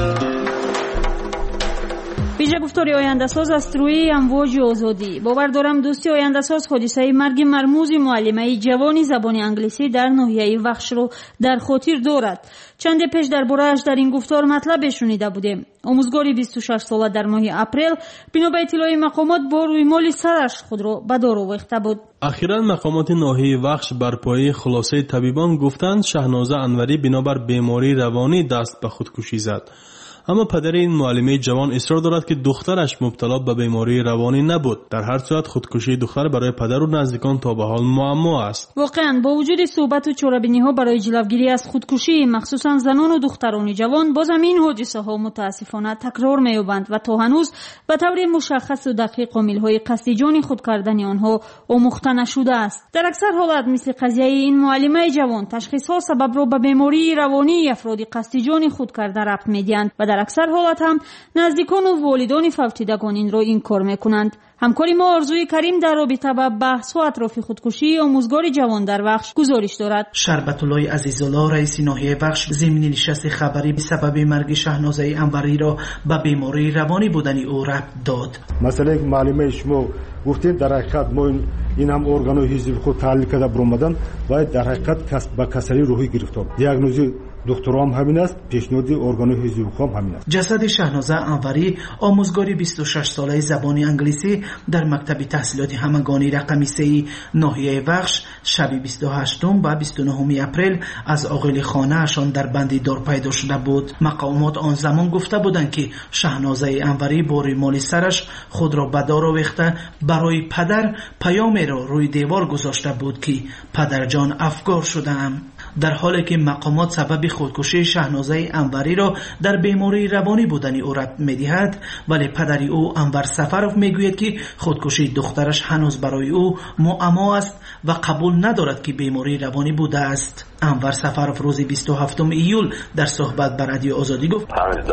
ویژه گفتاری آینده‌ساز است روی امواج آزادی. باور دارم دوستی آینده‌ساز حادثه مرگ مرموز معلمه جوانی زبان انگلیسی در ناحیه وخش رو در خاطر دارد. چند پیش درباره‌اش در این گفتار مطلب شنیده بودیم. آموزگاری 26 ساله در ماه اپریل بنا به اطلاع مقامات با رویمال سرش خود را به دار آویخته بود. اخیراً مقامات ناحیه وخش بر پایه خلاصه طبیبان گفتند شهنازه انوری بنابر بیماری روانی دست به خودکشی زد. اما پدر این معلمه جوان اصرار دارد که دخترش مبتلا به بیماری روانی نبود. در هر صورت خودکشی دختر برای پدر و نزدیکان تا به حال معما است. واقعا با وجود صحبت و چاره‌بینی‌ها برای جلوگیری از خودکشی مخصوصا زنان و دختران جوان، باز هم این حادثه‌ها متاسفانه تکرار می‌یابند و تا هنوز به طور مشخص و دقیق عامل‌های قصد جان خود کردن آنها آموخته نشده است. در اکثر حالات مثل قضیه این معلمه جوان، تشخیص‌ها سبب را به بیماری روانی افراد قصد جان خود کرده ربط می‌دهند و در اکثر حالات هم نزدیکان و والدان فوتیدگان این را انکار می‌کنند. همکاری ما آرزوی کریم در رابطه با بحث و اطراف خودکشی آموزگار جوان در بخش گزارش دارد. شربت الله عزیزالله رئیس ناحیه بخش ضمن نشست خبری به سبب مرگ شهنازه انوری را به بیماری روانی بودن او ربط داد. مثلا یک معلومه شما گفتید در حقیقت ما این هم ارگانو حزبی خود تحلیل کرده برآمدن و در حقیقت با کسری روحی گرفتار. دیاگنوز دکترام همین است، پیشنهاد ارگانو حزبی خود همین است. جسد شهنازه انوری آموزگاری 26 ساله زبان انگلیسی در مکتب تحصیلات همگانی رقم 3 ناحیه بخش شب 28 و 29 اپریل از عاقل خانه‌شان در بندی دار پیدا شده بود. مقامات آن زمان گفته بودند که شهنازه انوری با ریمال سرش خود را به دار آویخته برای پدر پیامی را روی دیوار گذاشته بود که پدرجان افگار شده‌ام. در حالی که مقامات سبب خودکشی شهنازه انوری را در بیماری روانی بودن او ربط می‌دهد، ولی پدر او انور سفرов میگوید که خودکشی دخترش هنوز برای او معما است و قبول ندارد که بیماری روانی بوده است. انور سفرов روز 27 ایول در صحبت با رادیو آزادی گفت 15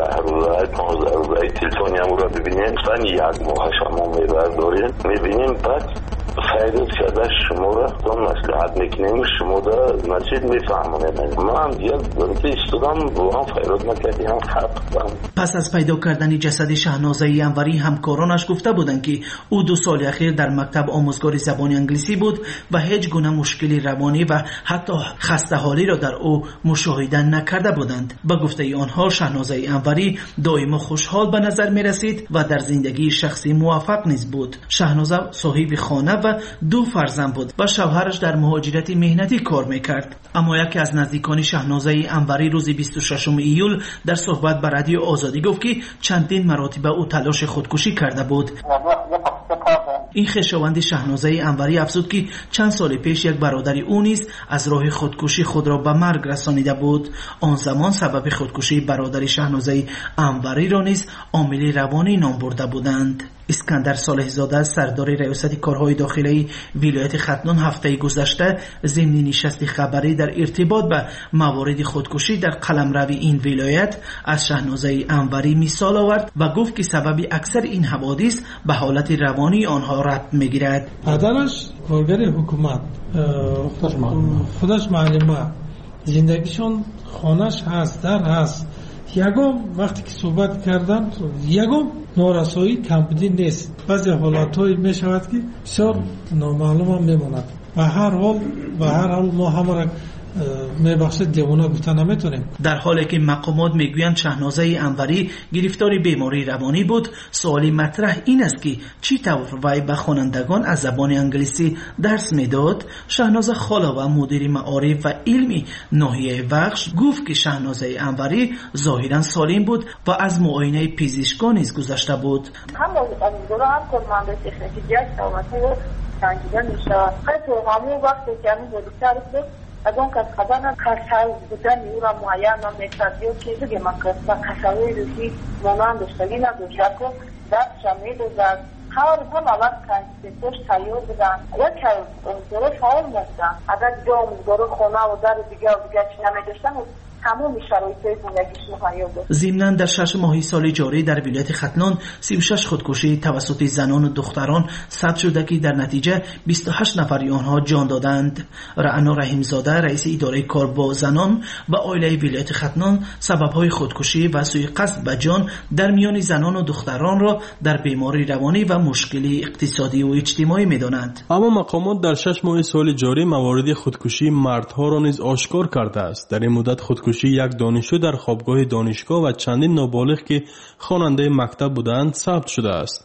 روز تلفنیم رو ببینیم، من یک ماه شما میبرداریم میبینیم، بعد فایده شده شما را دم مصلحت میکنیم، شما را مسجد میفهمونیم. من یک بلده استودم با هم فایده نکردیم، هم حق. پس از پیدا کردن جسد شهنازه انوری همکارانش گفته بودند که او 2 سال اخیر در مکتب آموزگاری زبان انگلیسی بود و هیچ گونه مشکلی روانی و حتی خسته حالی را در او مشاهده نکرده بودند. با گفته آنها شهنازه انوری دائما خوشحال به نظر می رسید و در زندگی شخصی موفق نیز بود. شهنازه صاحب خانه و 2 فرزند بود و شوهرش در مهاجرت مهنتی کار میکرد. اما یکی از نزدیکان شهنازه انوری روز 26 ایول در صحبت با رادیو آزادی گفت که چندین مراتب او تلاش خودکشی کرده بود. این خویشاوند شهنازه انوری افزود که چند سال پیش یک برادر او نیز از راه خودکشی خود را به مرگ رسانیده بود. آن زمان سبب خودکشی برادر شهنازه انوری را نیز عامل روانی نام برده بودند. اسکندر صالح زاده سردار ریاست کارهای داخلی ولایت ختلان هفته گذشته ضمن نشست خبری در ارتباط به موارد خودکشی در قلمرو این ولایت از شهنازه انوری مثال آورد و گفت که سبب اکثر این حوادث به حالت روانی آنها ربط میگیرد. پدرش کارگر حکومت، خودش معلمه، زندگیشون خانهش هست، در هست. یگم وقتی که صحبت کردن یگم نارسایی کمبودی نیست. بعضی حالاتایی می شود که بسیار نامعلوم هم میماند و هر حال ما همه را میبخشد دیوانه گفته نمیتونیم. در حالی که مقامات میگویند شهنازه انوری گرفتار بیماری روانی بود، سوالی مطرح این است که چی طور وی به خوانندگان از زبان انگلیسی درس میداد. شهنازه خاله و مدیر معارف و علمی ناحیه بخش گفت که شهنازه انوری ظاهرا سالم بود و از معاینه پزشکی نیز گذشته بود. هم کارمند تکنیکی جای سلامتی رو سنجیده میشه. خیلی همون وقتی که همون بودیتر بود از اون کس خبرن کسل بودن او را معین و میکردی و چیزی که من کس و کسلوی روزی مانان داشتگی نداشت که دستش هم میدوزد. هر هم اول کنسیتوش تایور بودن یک امزاره فعال موندن. اگر جا امزاره خونه و در دیگه چی نمیداشتن تمام شرایط زندگیش مهیا بود. ضمناً در 6 ماه سال جاری در ولایت ختلان 36 خودکشی توسط زنان و دختران ثبت شده که در نتیجه 28 نفر آنها جان دادند. رعنا رحیمزاده رئیس اداره کار با زنان و عائله ولایت ختلان سبب‌های خودکشی و سوء قصد به جان در میان زنان و دختران را در بیماری روانی و مشکلی اقتصادی و اجتماعی می‌دانند. اما مقامات در 6 ماه سال جاری موارد خودکشی مردها را نیز آشکار کرده است. در این مدت خودکشی یک دانشجو در خوابگاه دانشگاه و چندین نابالغ که خواننده مکتب بودند ثبت شده است.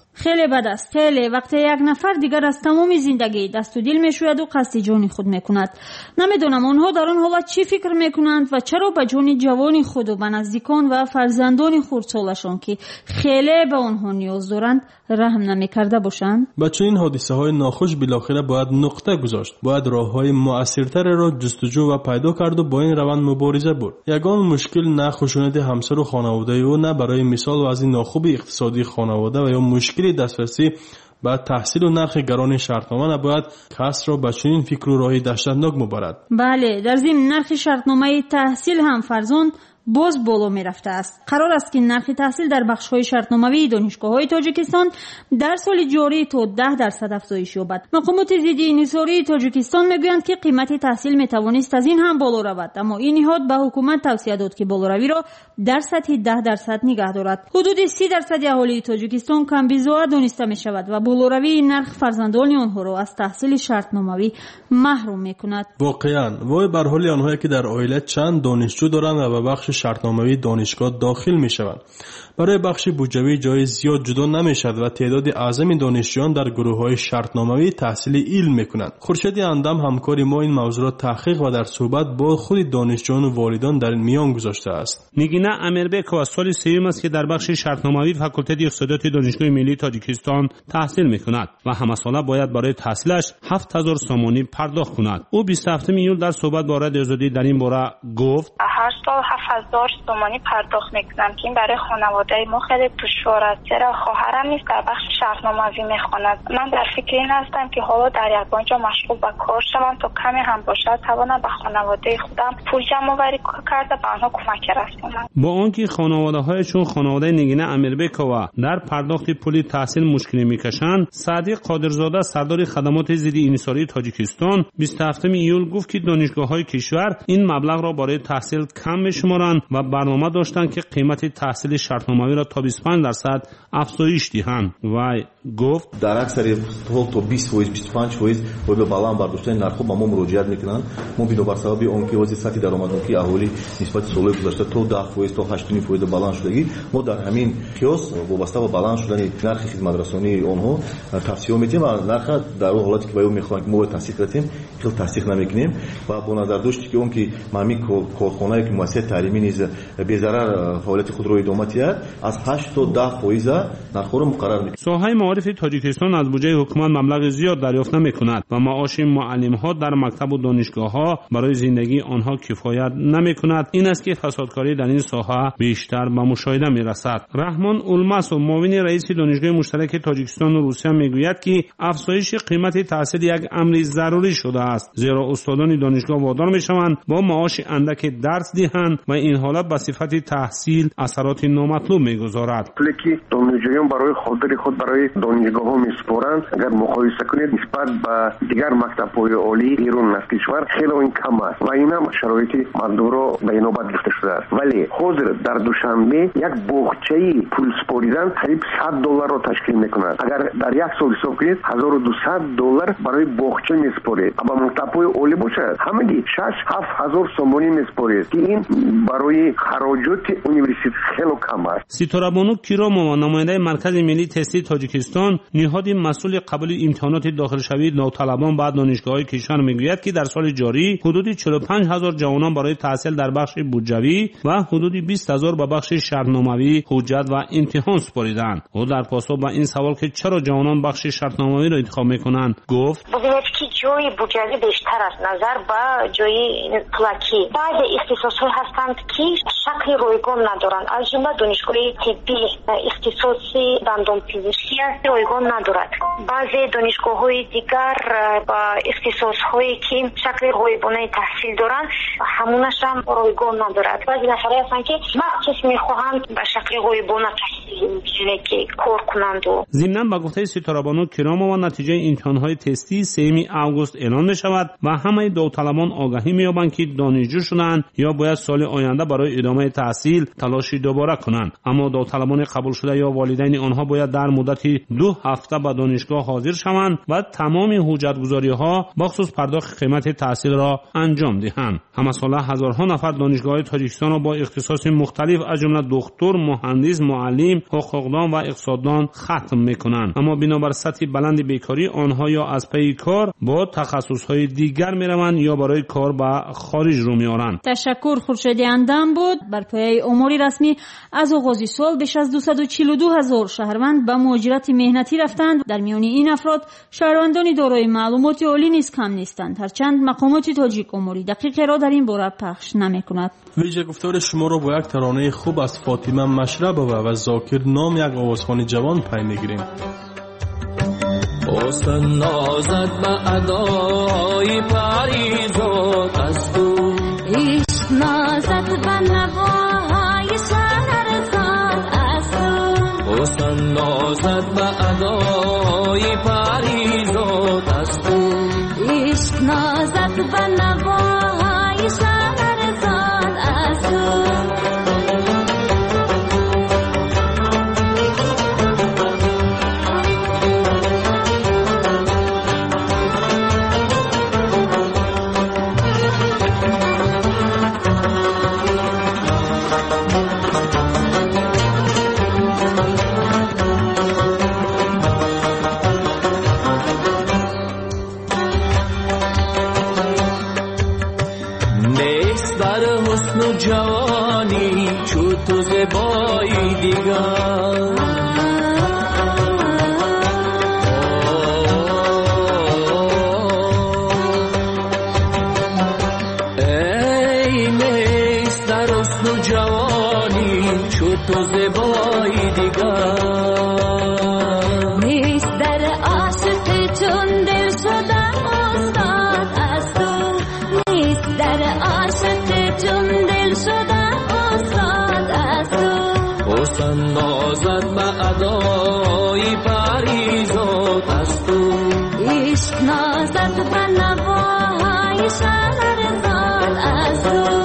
خیلی بد است. خیلی وقتی یک نفر دیگر از تمام زندگی دست و دل میشوید و قصد جان خود میکند. نمیدونم آنها در آن حالت چی فکر میکنند و چرا به جان جوان خود و به نزدیکان و فرزندان خردسالشان که خیلی به آنها نیاز دارند رحم نمیکرده باشند. با چنین حادثه های ناخوش بالاخره باید نقطه گذاشت. باید راه های مؤثرتر را جستجو و پیدا کرد و با این روند مبارزه برد. یگان مشکل نه خشونت همسر و خانواده او، نه برای مثال وضع ناخوب اقتصادی خانواده و یا مشکل دسترسی به تحصیل و نرخ گران شرطنامه نباید کس را به چنین فکر و راهی دهشتناک مبارد. بله، در ضمن نرخ شرطنامه تحصیل هم فرزان باز بالا می رفته است. قرار است که نرخ تحصیل در بخش‌های شرطنامه‌ای دانشگاه‌های تاجیکستان در سال جاری تا 10% افزایش یابد. مقامات ضد انحصاری تاجیکستان میگویند که قیمت تحصیل میتوانست از این هم بالا رود، اما این نهاد به حکومت توصیه داد که بالاروی را در سطح 10% نگه دارد. حدود 30% اهالی تاجیکستان کم بیزوه دانسته می شود و بالاروی نرخ فرزندان آنها را از تحصیل شرطنامه‌ای محروم میکند. واقعاً وای بر حال آنهایی که در عائله چند دانشجو دارند و به بخش شرطنامه‌ای دانشگاه داخل می‌شوند. برای بخش بودجه‌ای جای زیاد جدا نمی‌شود و تعداد اعظم دانشجویان در گروه‌های شرطنامه‌ای تحصیل علم می‌کنند. خورشید اندم همکار ما این موضوع را تحقیق و در صحبت با خود دانشجویان و والدان در میان گذاشته است. نگینه امیربکова سال سوم است که در بخش شرطنامه‌ای فاکولته اقتصادیات دانشگاه ملی تاجیکستان تحصیل می‌کند و همه ساله باید برای تحصیلش 7000 سومانی پرداخت کند. او 27 ایول در صحبت با رادیو آزادی در این باره گفت: هر سال 7000 سومانی پرداخت میکنم که این برای خانواده ما خیلی دشوار است، زیرا خواهرم نیست در بخش شرطنامه‌ای میخواند. من در فکر این هستم که حالا در یگانجا مشغول به کار شوم تا کمی هم باشد توانم به خانواده خودم پول جمع آوری کرده به آنها کمک رسانم. با آنکه خانواده‌های چون خانواده نگینه امیربکova در پرداخت پول تحصیل مشکلی میکشند، صادق قادرزاده سردار خدمات ضد انحصاری تاجیکستان 27 ایول گفت که دانشگاه‌های کشور این مبلغ را برای تحصیل کم می‌شمارند و برنامه داشتند که قیمت تحصیل شرطنامه‌ای را تا 25% افزایش دهند. و گفت در اکثر حال تا 20% 25% و به بالا برداشتن نرخ با ما مراجعت میکنند. ما بنابر سبب آنکه وضع سطح درآمدی اهالی نسبت سال گذشته تا 10% تا 8.5% بالا شدگی، ما در همین قیاس وابسته به بالا شدن نرخ خدمترسانی آنها توصیه می‌کنیم و نرخ در حالتی که باید می‌خوایم که ما تصدیق کنیم خیلی تصدیق نمی‌کنیم و با نظر داشت که اون که مامی کارخانه‌ای که مؤسسه تعلیمی نیز به ضرر فعالیت خود را ادامه دهد از 8 تا 10% نرخ را مقرر می‌کنیم. ساحه معارف تاجیکستان از بودجه حکومت مبلغ زیاد دریافت نمی‌کند و معاش معلم‌ها در مکتب و دانشگاه‌ها برای زندگی آنها کفایت نمی‌کند. این است که فسادکاری در این ساحه بیشتر به مشاهده می‌رسد. رحمان اولماس و معاون رئیس دانشگاه مشترک تاجیکستان و روسیه می‌گوید که افزایش قیمت تحصیل یک امر ضروری شده است، زیرا استادان دانشگاه وادار می‌شوند با معاش اندک درس دهند و این حالت به صفت تحصیل اثرات نامطلوب می‌گذارد. که دانشجویان برای خاطر خود برای دانشگاه‌ها می‌سپارند، اگر مقایسه کنید نسبت به دیگر مکتب‌های عالی ایران از کشور خیلی این کم است و این هم شرایط مردم را به اینوبت گرفته شده است. ولی حاضر در دوشنبه یک بوخچه پول سپاریدن قریب $100 را تشکیل می‌کند. اگر در یک سال حساب کنید $1200 برای بوخچه می‌سپارید، اما مکتب‌های عالی باشد همین 6-7 هزار سومانی می‌سپارید که این برای خراجات یونیورسیته خیلی کم است. سیتورابانو کیرامووا نماینده مرکز ملی تستی تاجیکستان نهاد مسئول قبول امتحانات داخلشوی داوطلبان بعد دانشگاه‌های کشور میگوید که در سال جاری حدود 45000 جوانان برای تحصیل در بخش بودجوی و حدود 20000 به بخش شرطنامه‌ای حجت و امتحان سپاریدند. او در پاسخ به این سوال که چرا جوانان بخش شرطنامه‌ای را انتخاب میکنند گفت: ببینید که جای بودجوی بیشتر است نظر به جای پلاکی. بعضی اختصاص‌ها هستند که شکل رایگان ندارند، از جمله دانشگاه طبی اختصاصی دندانپزشکی است رایگان ندارد. بعضی دانشگاه‌های دیگر با اختصاص‌هایی که شکل رایگانه تحصیل دارند همونش هم رایگان ندارد. بعضی نفرها هستند که مخصوص می‌خواهند به شکل رایگانه تحصیل بکنند که کار کنند. ضمناً با گفته سیتورابانو کیرامووا نتیجه امتحان‌های تستی 3 آگوست اعلام می‌شود و همه داوطلبان آگاهی می‌یابند که دانشجو شدند یا باید سال آینده برای ادامه تحصیل تلاشی دوباره کنند. اما داوطلبان قبول شده یا والدین آنها باید در مدت 2 هفته به دانشگاه دانشگاه حاضر شوند و تمام حجت‌گذاری‌ها بخصوص پرداخت قیمت تحصیل را انجام دهند. همساله هزارها نفر دانشگاه‌های تاجیکستان را با اختصاص مختلف از جمله دکتر، مهندس، معلم، حقوقدان و اقتصاددان ختم می‌کنند. اما بنابر سطح بلند بیکاری آنها یا از پی کار با تخصص‌های دیگر می‌روند یا برای کار به خارج رو می‌آورند. تشکر خورشید اندام بود. بر پایه امور رسمی از آغاز سال بیش از 242,000 شهروند به مهاجرت مهنتی رفتند. در میان این افراد شهروندان دارای معلومات عالی نیز کم نیستند، هرچند مقامات تاجیک امور دقیقی را در این باره پخش نمی‌کند. ویژه گفتار شما را با یک ترانه خوب از فاطمه مشربова و زاکر نام یک آوازخوان جوان پی می‌گیریم. حسن نازد به ادای پریزاد از تو، عشق نازد به نواهای شهرزاد از تو، حسن نازد به ادای پریزاد از تو، عشق نازد به نواهای شهرزاد از تو. جوانی چو تو زبایی دیگر، ای نیست در حسن و جوانی چو تو زبایی دیگر، نیست در عاشق چون دل شده استاد از تو، نیست در عاشق چون دل شده استاد از تو. حسن نازد به ادای پریزاد از تو، عشق نازد به نواهای شهرزاد از تو.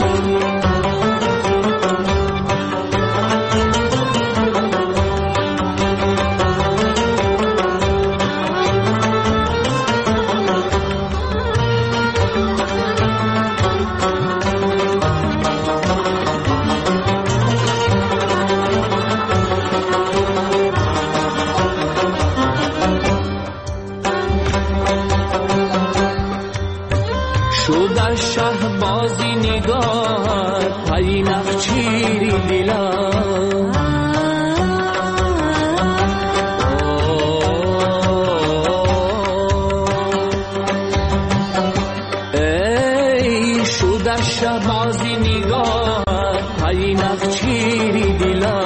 شد شهبازی نگاه پی نخچیری دلم، ای شد شهبازی نگاه پی نخچیری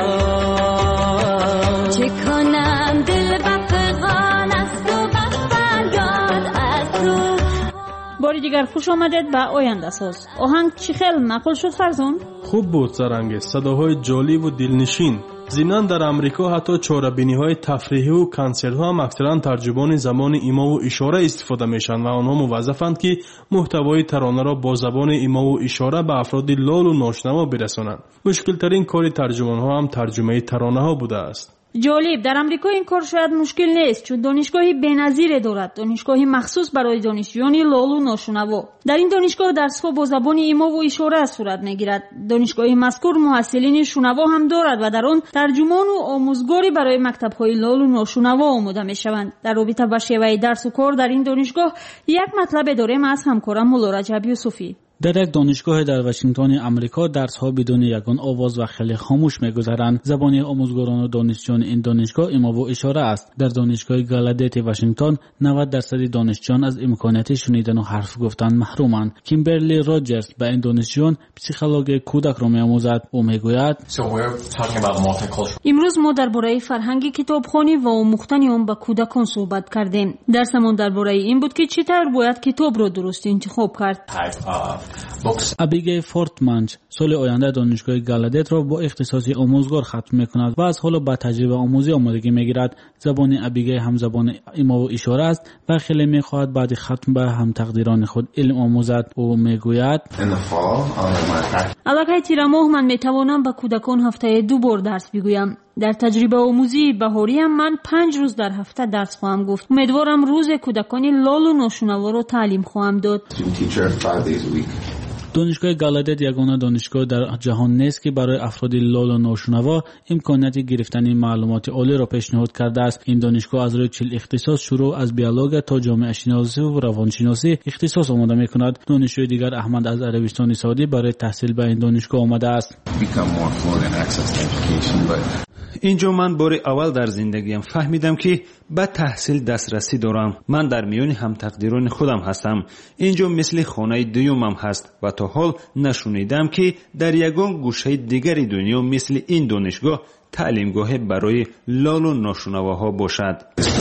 دلم، چه کنم دل بفغان از تو بفریاد از تو. باری دیگر خوش آمدید به آینده ساز. آهنگ چی خیلی معقول شد فرزان؟ خوب بود زرنگ، صداهای جالب و دلنشین. ضمناً در امریکا حتی چاره‌بینی‌های تفریحی و کنسرت‌ها هم اکثراً ترجمان زبان ایما و اشاره استفاده میشن و آنها موظفند که محتوای ترانه را با زبان ایما و اشاره به افراد لال و ناشنوا برسانند. مشکل‌ترین کار ترجمان‌ها هم ترجمه ترانه‌ها بوده است. جالب، در امریکا این کار شاید مشکل نیست چون دانشگاهی بی‌نظیر دارد، دانشگاهی مخصوص برای دانشجویان لال و ناشنوا. در این دانشگاه درس‌ها با زبان ایما و اشاره صورت می‌گیرد. دانشگاهی مذکور محصلین شنوا هم دارد و در آن ترجمان و آموزگاری برای مکتب‌های لال و ناشنوا آموزش می‌شوند. در رابطه با شیوه درس و کار در این دانشگاه یک مطلب داریم از همکارم مولا رجب یوسفی. در یک دانشگاه در واشنگتن آمریکا درس‌ها بدون یگان آواز و خیلی خاموش می‌گذرند. زبان آموزگاران و دانشجویان این دانشگاه ایما و اشاره است. در دانشگاه گالادت واشنگتن 90% دانشجویان از امکانات شنیدن و حرف گفتن محرومند. کیمبرلی راجرز به این دانشجویان پسیخولوژی کودک را می‌آموزد. او می‌گوید: امروز ما درباره فرهنگ کتابخوانی و آموختن آن به کودکان صحبت کردیم. درسمان درباره این بود که چطور باید کتاب را درست انتخاب کرد. ابیگیل فورتمنچ سال آینده دانشگاه گالادت را با اختصاصی آموزگار ختم می‌کند و از حالا به تجربه آموزی آمادگی می‌گیرد. زبان ابیگیل هم زبان ایما و اشاره است و خیلی می‌خواهد بعد ختم به هم تقدیران خود علم آموزد. او می‌گوید: علاقه تیر ماه من می‌توانم به کودکان هفته 2 بار درس بگویم. در تجربه آموزی بهاری هم من 5 روز در هفته درس خواهم گفت. امیدوارم روز کودکان لال و ناشنوا رو تعلیم خواهم داد. دانشگاه گالادت یگانه دانشگاه در جهان نیست که برای افراد لال و ناشنوا امکانات گرفتن معلومات عالی را پیشنهاد کرده است. این دانشگاه از روی 40 اختصاص شروع از بیولوژی تا جامعه شناسی و روانشناسی اختصاص آماده می‌کند. دانشجوی دیگر احمد از عربستان سعودی برای تحصیل به این دانشگاه آمده است. اینجا من بار اول در زندگیم فهمیدم که به تحصیل دسترسی دارم. من در میان هم تقدیران خودم هستم. اینجا مثل خانه دویمم هست و تا حال نشنیدم که در یگان گوشه دیگری دنیا مثل این دانشگاه تعلیمگاه برای لال و ناشنواها باشد.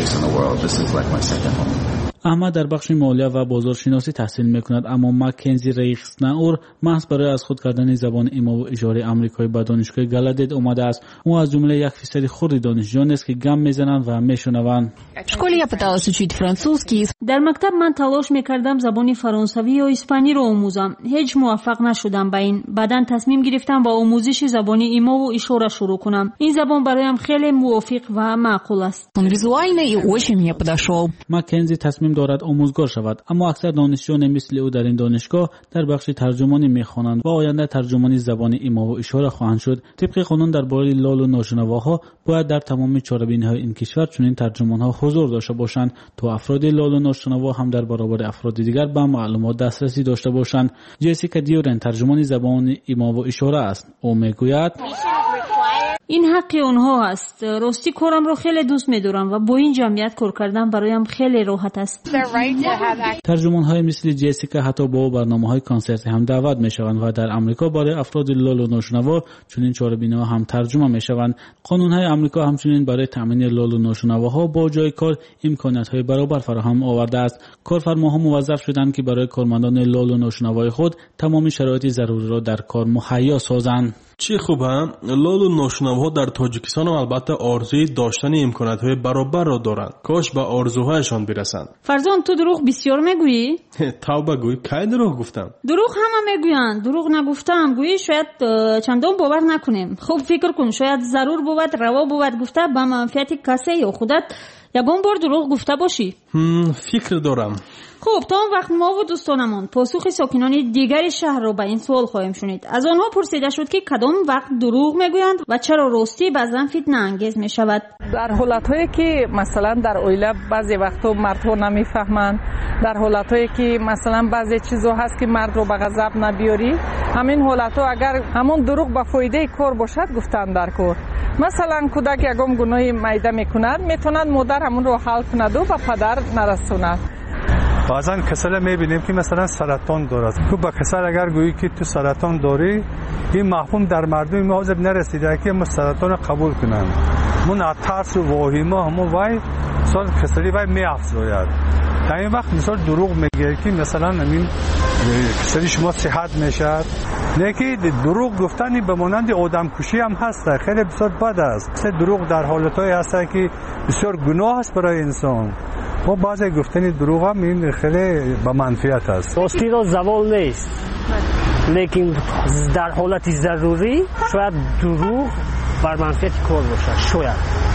احمد در بخش مالیه و بازارشناسی تحصیل میکند، اما مکنزی ریخسناور محض برای از خود کردن زبان ایما و اشاره آمریکایی به دانشگاه گالادت اومده است. او از جمله 1% خرد دانشجویان است که گم میزنند و میشنوند. در مکتب من تلاش میکردم زبان فرانسوی یا اسپانی رو آموزم. هیچ موفق نشدم به این. بعداً تصمیم گرفتم با آموزش زبان ایما و اشاره شروع کنم. این زبان برایم خیلی موافق و معقول است. مکنزی تصمیم دارد آموزگار شود، اما اکثر دانشجویان مثل او در این دانشگاه در بخش ترجمانی میخوانند و آینده ترجمانی زبان ایما و اشاره خواهند شد. طبق قانون درباره لال و ناشنواها باید در تمام چاره‌بینی‌های این کشور چنین ترجمان‌ها حضور داشته باشند تا افراد لال و ناشنوا هم در برابر افراد دیگر به معلومات دسترسی داشته باشند. جسیکا دیورن ترجمان زبان ایما و اشاره است. او میگوید این حق اونها است. راستی کارم رو خیلی دوست می‌دارم و با این جمعیت کار کردن برایم خیلی راحت است. ترجمان‌های مثل جسیکا حتی با برنامه‌های کنسرتی هم دعوت می‌شوند و در آمریکا برای افراد لال و ناشنوا چنین چاره‌بینی‌ها هم ترجمه می‌شوند. قانون‌های آمریکا همچنین برای تأمین لال و ناشنواها با جای کار امکانات‌های برابر فراهم آورده است. کارفرماها موظف شدند که برای کارمندان لال و ناشنوای خود تمام شرایط ضروری را در کار مهیا سازند. چی خوبه لال و ناشنواها در تاجیکستان هم البته آرزوی داشتن امکانات‌های برابر را دارند. کاش به آرزوهایشان برسند. فرزان تو دروغ بسیار میگویی؟ توبه گوی کی دروغ گفتم؟ دروغ همه میگویند. دروغ نگفتم. گویی شاید چندان باور نکنیم. خوب فکر کن، شاید ضرور بود روا بود گفته به منفعت کسی یا خودت یگان بار دروغ گفته باشی. فکر دارم. خب تا اون وقت ما و دوستانمون پاسخ ساکنان دیگر شهر رو به این سوال خواهیم شنید. از آنها پرسیده شد که کدام وقت دروغ میگویند و چرا راستی بعضا فتنه انگیز می شود. در حالت‌هایی که مثلا در اویله بعضی وقتا مردها نمیفهمند، در حالت‌هایی که مثلا بعضی چیزا هست که مرد رو به غضب نبیاری، همین حالت‌ها اگر همون دروغ به فایده کار باشد گفتن در کار. مثلا کودک یگام گناه میده میکند، میتوند مادر همون رو حل کند و به پدر نرسوند. بعضا کسل میبینیم که مثلا سرطان دارد. تو با کسل اگر گویی که تو سرطان داری، این مفهوم در مردم ما حاضر نرسیده که ما سرطان قبول کنند. من ترس و واهمه همون وای سال کسلی وای میافزاید. در این وقت مثلا دروغ میگه که مثلا همین کسلی شما صحت میشد. نه که دروغ گفتنی به مانند آدم کشی هم هست. خیلی بسیار بد است. دروغ در حالتایی هست که بسیار گناه است برای انسان. و بعضی گفتن دروغ هم این خیلی به منفعت است. راستی را زوال نیست، لیکن در حالت ضروری شاید دروغ بر منفعت کار باشد. شاید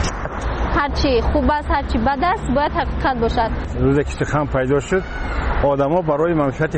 هرچی خوب است هرچی بد است باید حقیقت باشد. روزی که سخن پیدا شد آدما برای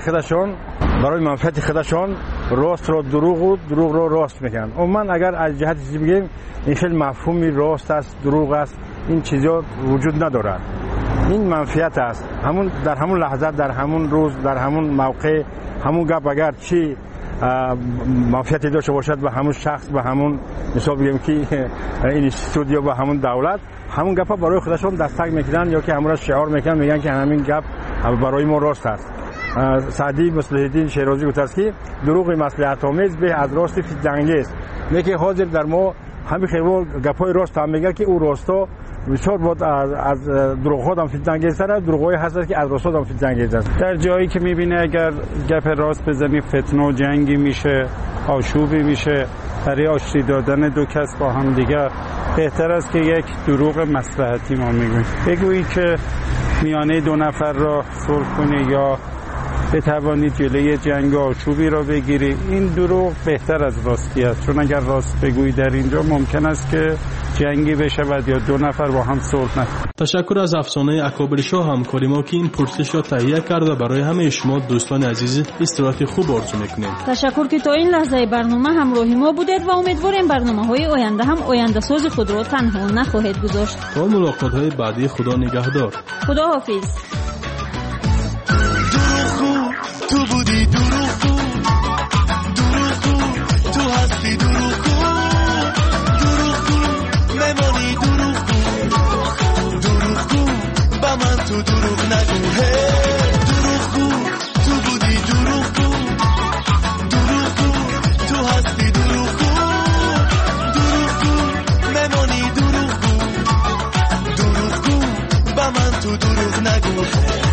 منفعت خودشان راست را دروغ و دروغ را راست میگن. و من اگر از جهت چیزی بگیم این خیلی مفهومی راست است دروغ است این چیزا وجود ندارد. این منفعت است. در همون لحظه، در همون روز، در همون موقع، همون گپ اگر چی منفعتی داشته باشد به همون شخص، به همون مثال بگیم که این استودیو به همون دولت، همون گپ برای خودشون دستک میکنن یا که همون را شعار میکنن، میگن که همین گپ برای ما راست است. سعدی مصلح الدین شیرازی گفته است که دروغ مصلحت آمیز به از راست فتنه انگیز. میگه حاضر در ما همین خیلی گپای راست هم میگه که او راستا بسیار بود از دروغ هم فتنه انگیزتره، دروغ‌های هست که از راست هم فتنه انگیز است. در جایی که میبینه اگر گپ راست بزنی فتنه و جنگی میشه، آشوبی میشه، برای آشتی دادن دو کس با هم دیگه بهتر است که یک دروغ مصلحتی ما میگوییم. بگویی که میانه دو نفر را صلح کنی یا بتوانید جلوی جنگ و آشوبی را بگیری، این دروغ بهتر از راستی است. چون اگر راست بگویی در اینجا ممکن است که جنگی بشود یا دو نفر با هم صلح نکنند. تشکر از افسانه اکابر شاه همکاری ما که این پرسش را تهیه کرد و برای همه شما دوستان عزیز استراحت خوب آرزو میکنیم. تشکر که تا این لحظه برنامه همراه ما بودید و امیدواریم برنامه‌های آینده هم آینده ساز خود را تنها نخواهید گذاشت. تا ملاقات‌های بعدی خدا نگهدار. خدا حافظ. تو بودی دروغگو، تو هستی دروغگو، بمانی دروغگو، با من تو دروغ نگو. دروغگو، تو بودی دروغگو، تو هستی دروغگو، بمانی دروغگو، با من تو دروغ نگو.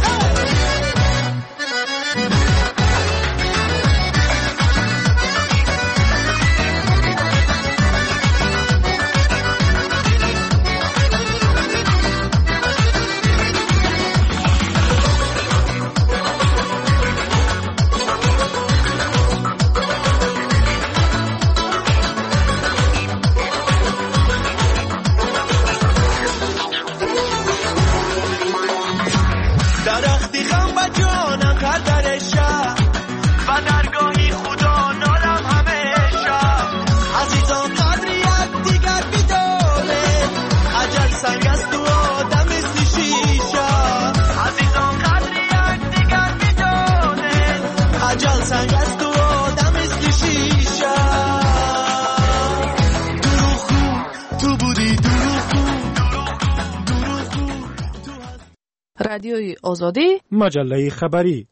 رادیوی آزادی، مجله خبری.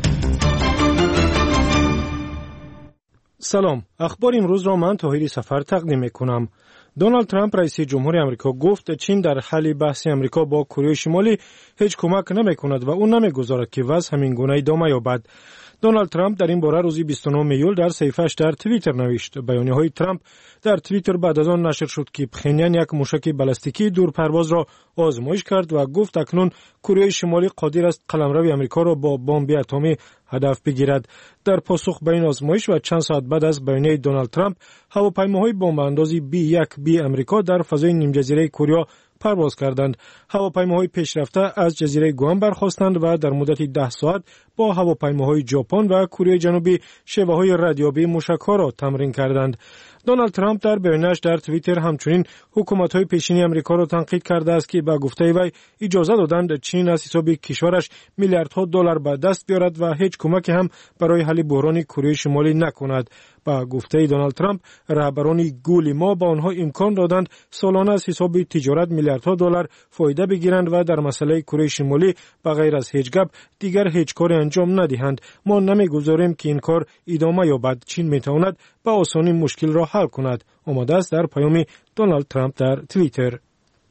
سلام، اخبار امروز را من طاهر سفر تقدیم میکنم. دونالد ترامپ رئیس جمهور آمریکا گفت چین در حل بحث آمریکا با کره شمالی هیچ کمک نمیکند و او نمیگذارد که وضع همین گونه ادامه یابد. دونالد ترامپ در این باره روز 29 ایول در صفحه‌اش در توییتر نوشت. بیانیه‌های ترامپ در توییتر بعد از آن نشر شد که پخنیان یک موشک بالستیکی دورپرواز را آزمایش کرد و گفت اکنون کره شمالی قادر است قلمرو آمریکا را با بمب اتمی هدف بگیرد. در پاسخ به این آزمایش و چند ساعت بعد از بیانیه دونالد ترامپ، هواپیماهای بمب‌اندازی B-1B آمریکا در فضای نیمجزیره کره پرواز کردند. هواپیماهای پیشرفته از جزیره گوام برخاستند و در مدت 10 ساعت با هواپیماهای ژاپن و کره جنوبی شبهه‌های ردیابی موشک‌ها را تمرین کردند. دونالد ترامپ در بیانیه‌اش در توییتر همچنین حکومت‌های پیشینی آمریکا را تنقید کرده است که به گفته وی اجازه دادند چین از حساب کشورش میلیاردها دلار به دست بیارد و هیچ کمکی هم برای حل بحران کره شمالی نکند. با گفته دونالد ترامپ، رهبران گول ما با آنها امکان دادند سالانه از حساب تجارت میلیاردها دلار فایده بگیرند و در مسئله کره شمالی بغیر از هیچ گپ دیگر هیچ کاری انجام ندهند. ما نمیگذاریم که این کار ادامه یابد. چین میتواند به آسانی مشکل را حل کند. آمده است در پیام دونالد ترامپ در توییتر.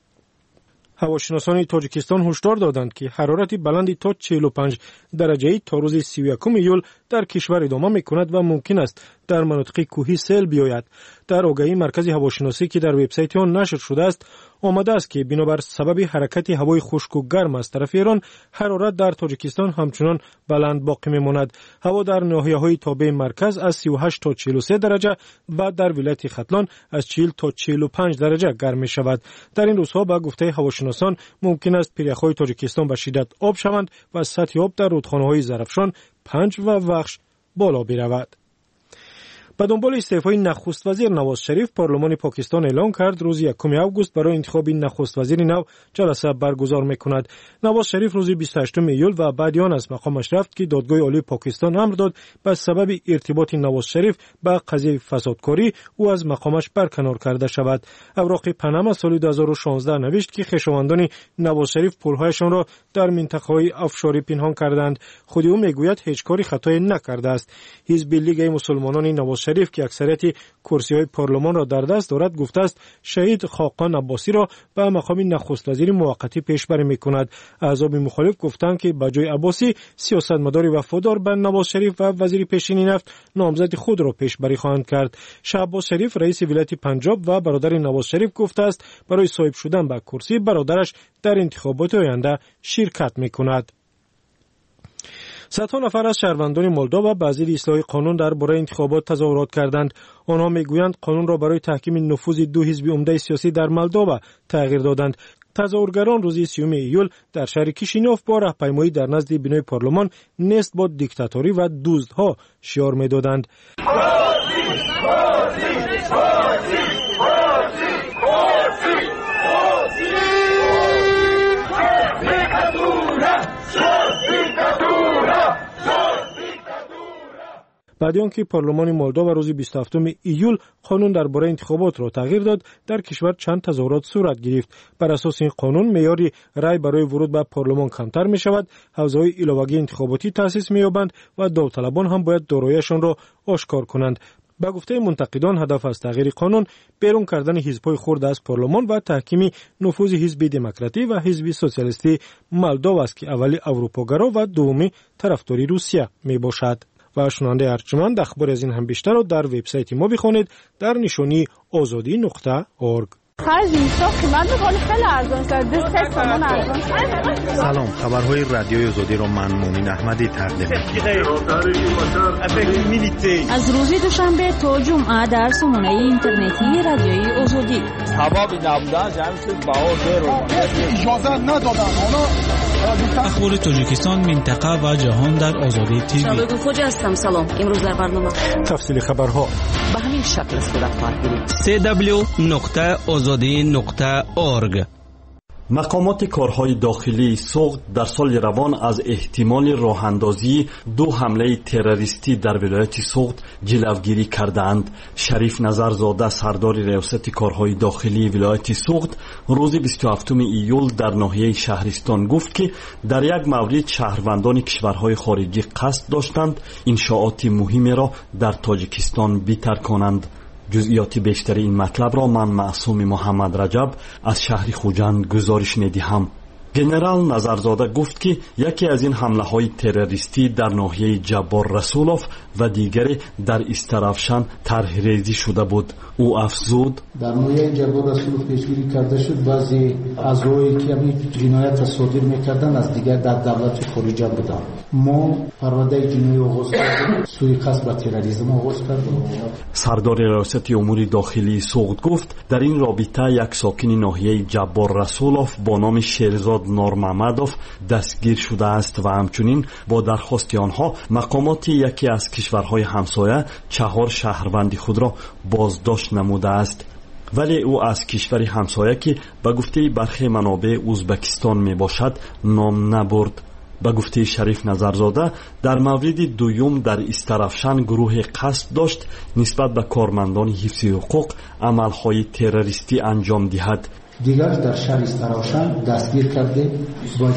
هواشناسان تاجیکستان هشدار دادند که حرارت بلندی تا 45 درجه تا روز 31 ایول در کشور ادامه میکند و ممکن است در مناطق کوهی سیل بیاید. در آگهی مرکز هواشناسی که در وبسایت آن نشر شده است، آمده است که بنابر سبب حرکت هوای خشک و گرم از طرف ایران، حرارت در تاجیکستان همچنان بلند باقی میماند. هوا در ناحیه‌های تابع مرکز از 38 تا 43 درجه و در ولایت ختلان از 40 تا 45 درجه گرم می شود. در این روزها با گفته هواشناسان ممکن است پیره‌های تاجیکستان به شدت آب شوند و سطح آب در رودخانه‌های زرافشان، پنج و وخش بالا برود. به دنبال استعفای نخست وزیر نواز شریف، پارلمان پاکستان اعلام کرد روز 1 آگوست برای انتخاب نخست وزیر نو جلسه برگزار می‌کند. نواز شریف روز 28 ایول و بعد آن از مقامش رفت که دادگاه عالی پاکستان امر داد به سبب ارتباط نواز شریف با قضیه فسادکاری او از مقامش برکنار کرده شود. اوراق پنما سال 2016 نوشت که خویشاوندان نواز شریف پولهایشان را در منطقه‌های افشاری پنهان کردند. خود او میگوید هیچ کاری خطایی نکرده است. حزب لیگ مسلمانان نواز شریف که اکثریت کرسی‌های پارلمان را در دست دارد گفته است شهید خاقان عباسی را به مقام نخست وزیر موقتی پیشبری می‌کند. احزاب مخالف گفتند که به جای عباسی سیاستمدار وفادار به نواز شریف و وزیر پیشین نفت نامزد خود را پیشبری خواهند کرد. شهباز شریف رئیس ولایت پنجاب و برادر نواز شریف گفته است برای صاحب شدن به کرسی برادرش در انتخابات آینده شرکت می‌کند. صدها نفر از شهروندان مولداوا به وزیر اصلاح قانون درباره انتخابات تظاهرات کردند. آنها میگویند قانون را برای تحکیم نفوذ دو حزب عمده سیاسی در مولداوا تغییر دادند. تظاهرگران روز 30 ایول در شهر کیشینوف با راهپیمایی در نزد بینای پارلمان نست با دیکتاتوری و دزدها شعار میدادند. بعد آنکه پارلمان مولداوا روز 27 ایول قانون درباره انتخابات را تغییر داد، در کشور چند تظاهرات صورت گرفت. بر اساس این قانون معیار رای برای ورود به پارلمان کمتر می شود، حوزه‌های علاوه‌ای انتخاباتی تأسیس می یابند و داوطلبان هم باید داراییشان را آشکار کنند. به گفته منتقدان هدف از تغییر قانون بیرون کردن حزب‌های خرد از پارلمان و تحکیم نفوذ حزب دموکراتی و حزب سوسیالیستی مولداوا است که اولی اروپاگرا و دومی طرفداری روسیه می باشد. و شنونده ارجمند اخبار از این هم بیشتر را در وبسایت ما بخوانید در نشانی azadi.org. سلام، خبرهای رادیوی آزادی را من مومن احمدی تقدیم می‌کنم. از روز دوشنبه تا جمعه در سامانه اینترنتی رادیوی آزادی. اجازه ندادن. اخبار تاجیکستان، منطقه و جهان در آزادی تیوی. شالوی خوجا هستم. سلام. امروز در برنامه تفصیل خبرها به همین شکل صورت خواهد گرفت. www.azadi.org. مقامات کارهای داخلی سوخت در سال روان از احتمال راهاندازی 2 حمله تروریستی در ولایت سوخت جلوگیری کردند. شریف نظرزاده سردار ریاست کارهای داخلی ولایت سوخت روز 27 ایول در ناحیه شهرستان گفت که در یک مورد شهروندان کشورهای خارجی قصد داشتند انشاءات مهمی را در تاجیکستان بترکانند. جزئیات بیشتر این مطلب را من معصوم محمد رجب از شهر خوجند گزارش می‌دهم. گنرال نظرزاده گفت که یکی از این حمله‌های تروریستی در ناحیه جبار رسولوف و دیگری در استرافشان طرح‌ریزی شده بود. او افزود در ناحیه جبار رسولوف پیشگیری کرده شد بعضی اعضایی که همین جنایت را صادر می‌کردند از دیگر در دولت خارجی بودند. ما پرونده جنایی آغاز کردیم، سوی قصد به تروریسم آغاز کردیم. سردار ریاست امور داخلی سوخت گفت در این رابطه یک ساکن ناحیه جبار رسولوف با نام شیرزاد نورمحمدوف دستگیر شده است و همچنین با درخواست آنها مقامات یکی از کشورهای همسایه 4 شهروند خود را بازداشت نموده است. ولی او از کشور همسایه که به گفته برخی منابع ازبکستان می باشد نام نبرد. به گفته شریف نظرزاده در مورد دوم در استرافشان گروه قصد داشت نسبت به کارمندان حفظ حقوق عملهای تروریستی انجام دهد. دیگر در شهر استرافشان دستگیر کرده و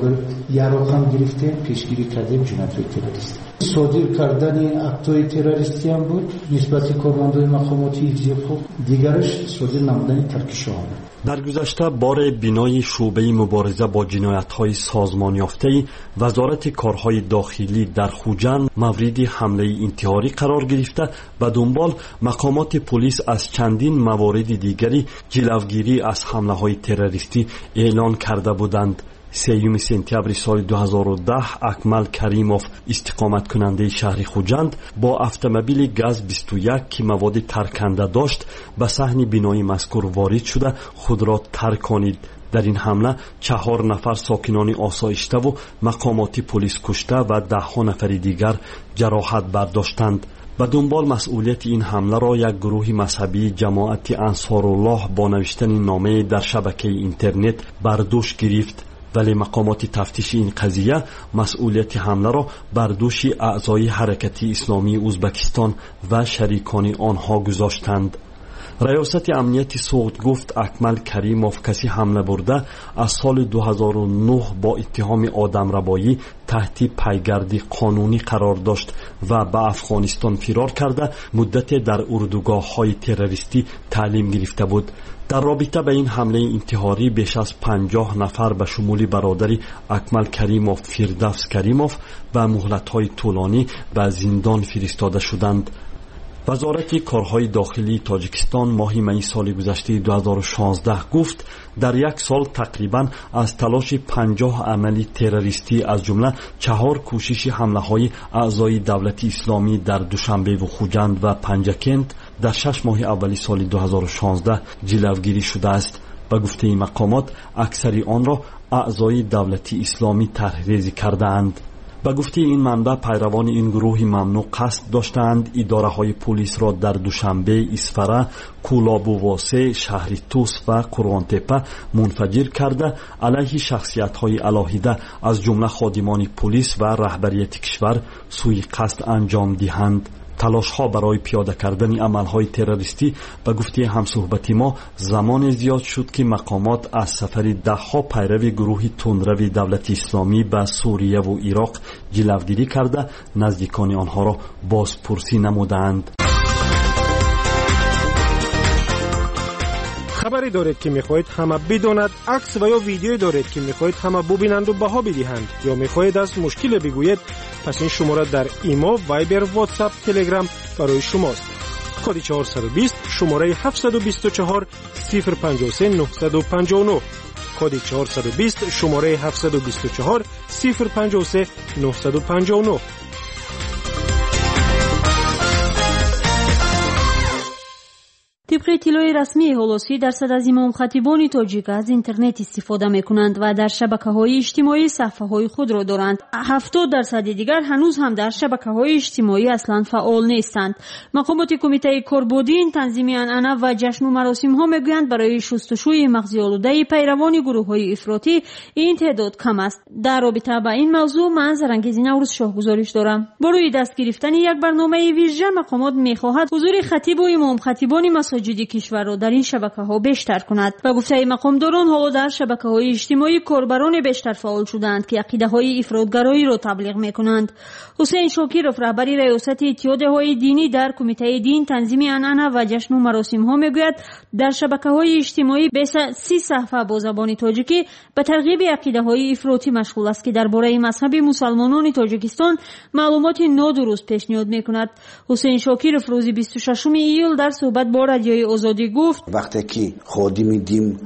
یاروخان گرفته پیشگیری کرده جنایت تروریستی. صادر کردن اکت‌های تروریستی هم بود نسبت کارمندان مقاماتی حفظ حقوق، دیگرش صادر نمودن ترکیش آمد. در گذشته بار بینای شعبه مبارزه با جنایت‌های سازمان یافته وزارت کارهای داخلی در خوجند مورد حمله انتحاری قرار گرفته و دنبال مقامات پلیس از چندین موارد دیگری جلوگیری از حمله‌های تروریستی اعلان کرده بودند. 3 سپتامبر سال 2010 اکمل کریموف استقامت کننده شهر خوجند با اتومبیل گاز 21 که مواد ترکنده داشت به صحن بینای مذکور وارد شده خود را ترکانید. در این حمله 4 نفر ساکنان آسایشته و مقامات پلیس کشته و 10 نفر دیگر جراحت برداشتند. به دنبال مسئولیت این حمله را یک گروه مذهبی جماعت انصارالله با نوشتن نامه در شبکه اینترنت بر دوش گرفت. ولی مقامات تفتیش این قضیه مسئولیت حمله را بر دوش اعضای حرکت اسلامی ازبکستان و شریکان آنها گذاشتند. ریاست امنیت سوخت گفت اکمل کریموف کسی حمله برده از سال 2009 با اتهام آدمربایی تحت پیگرد قانونی قرار داشت و به افغانستان فرار کرده مدت در اردوگاه‌های تروریستی تعلیم گرفته بود. در رابطه به این حمله انتحاری بیش از 50 نفر به شمول برادر اکمل کریموف فردوس کریموف و مهلت‌های طولانی به زندان فرستاده شدند. وزارت کارهای داخلی تاجیکستان ماه می سال گذشته 2016 گفت در یک سال تقریبا از تلاش 50 عملی تروریستی از جمله 4 کوشش حمله های اعضای دولت اسلامی در دوشنبه و خوجند و پنجکند در 6 ماه اولی سال 2016 جلوگیری شده است. به گفته مقامات اکثر آن را اعضای دولت اسلامی طرح‌ریزی کردند. به گفته این منبع پیروان این گروه ممنوع قصد داشتند اداره های پلیس را در دوشنبه، اسفره، کولابوواسه، شهر توس و قرغانتپه منفجر کرده علیه شخصیت های علاهیده از جمله خادمان پلیس و رهبریت کشور سوی قصد انجام دهند. تلاش ها برای پیاده کردن عمل های تروریستی به گفته همصحبت ما زمان زیاد شد که مقامات از سفر ده ها پیرو گروه تندرو دولت اسلامی به سوریه و عراق جلوگیری کرده نزدیکان آنها را بازپرسی نمودند. خبری دارید که میخواهید همه بداند، عکس و یا ویدیویی دارید که میخواهید همه ببینند و بها بدهند، یا میخواهید از مشکل بگویید، پس این شماره در ایمو، وایبر، واتساپ، تلگرام برای شماست. کد 420 شماره 724 053 959 کد 420 شماره 724 053 959. طبق اطلاع رسمی هولوسی درصد از امام خطیبان تاجیک از اینترنت استفاده میکنند و در شبکه‌های اجتماعی صفحه‌های خود را دارند. 70% دیگر هنوز هم در شبکه‌های اجتماعی اصلا فعال نیستند. مقامات کمیته کوربودین تنظیم عنعنه و جشن و مراسم‌ها میگویند برای شستشوی مغزی آلوده پیروان گروه‌های افراطی این تعداد کم است. در رابطه با این موضوع من زرنگیزی نوروز شاه گزارش دارم. برای دست گرفتن یک برنامه ویژه مقامات می‌خواهد حضور خطیب و امام خطیبان مساجد کشور را در این شبکه‌ها بیشتر کند. و گفته مقامداران حالا در شبکه‌های اجتماعی کاربران بیشتر فعال شدند که عقیده‌های افراطگرایی را تبلیغ می‌کنند. حسین شاکرов رهبر ریاست اتحادیه‌های دینی در کمیته دین تنظیم عنعنه و جشن و مراسم‌ها میگوید در شبکه‌های اجتماعی به 30 صفحه با زبان تاجیکی به ترغیب عقیده‌های افراطی مشغول است که درباره مذهب مسلمانان تاجیکستان معلومات نادرست پیشنهاد می‌کند. حسین شاکرov روز 26 ایول در صحبت با رادیوی آزادی گفت وقتی که خادم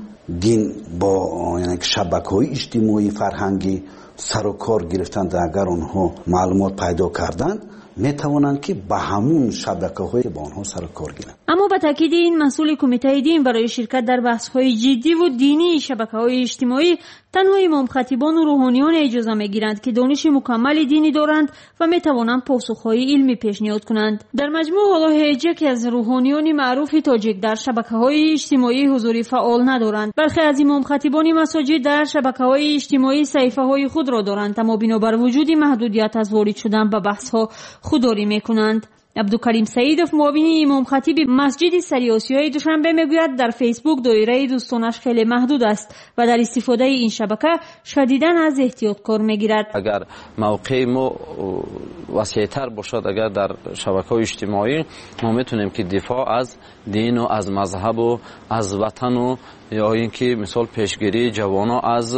دین با یعنی شبکه‌های اجتماعی فرهنگی سر و کار گرفتند، اگر آنها معلومات پیدا کردند میتوانند که به همون شبکه‌های با آنها سر و کار گیرند. اما با تاکید این مسئول کمیته دین برای شرکت در بحث‌های جدی و دینی شبکه‌های اجتماعی تنها امام خطیبان و روحانیان اجازه می‌گیرند که دانش مکمل دینی دارند و می‌توانند پاسخ‌های علمی پیشنهاد کنند. در مجموع حالا هیچ یک از روحانیان معروف تاجیک در شبکه‌های اجتماعی حضور فعال ندارند. برخی از امام خطیبان مساجد در شبکه‌های اجتماعی صفحه‌های خود را دارند، اما بنابر وجود محدودیت از وارد شدن به بحث‌ها خودداری می‌کنند. عبدالکریم سعیدов معاون امام خطیب مسجد سری آسیای دوشنبه میگوید در فیسبوک دایره دوستانش خیلی محدود است و در استفاده این شبکه شدیداً از احتیاط کار میگیرد. اگر موقع ما وسیع‌تر باشد، اگر در شبکه‌های اجتماعی ما میتونیم که دفاع از دین و از مذهب و از وطن و یا اینکه مثال پیشگیری جوانان از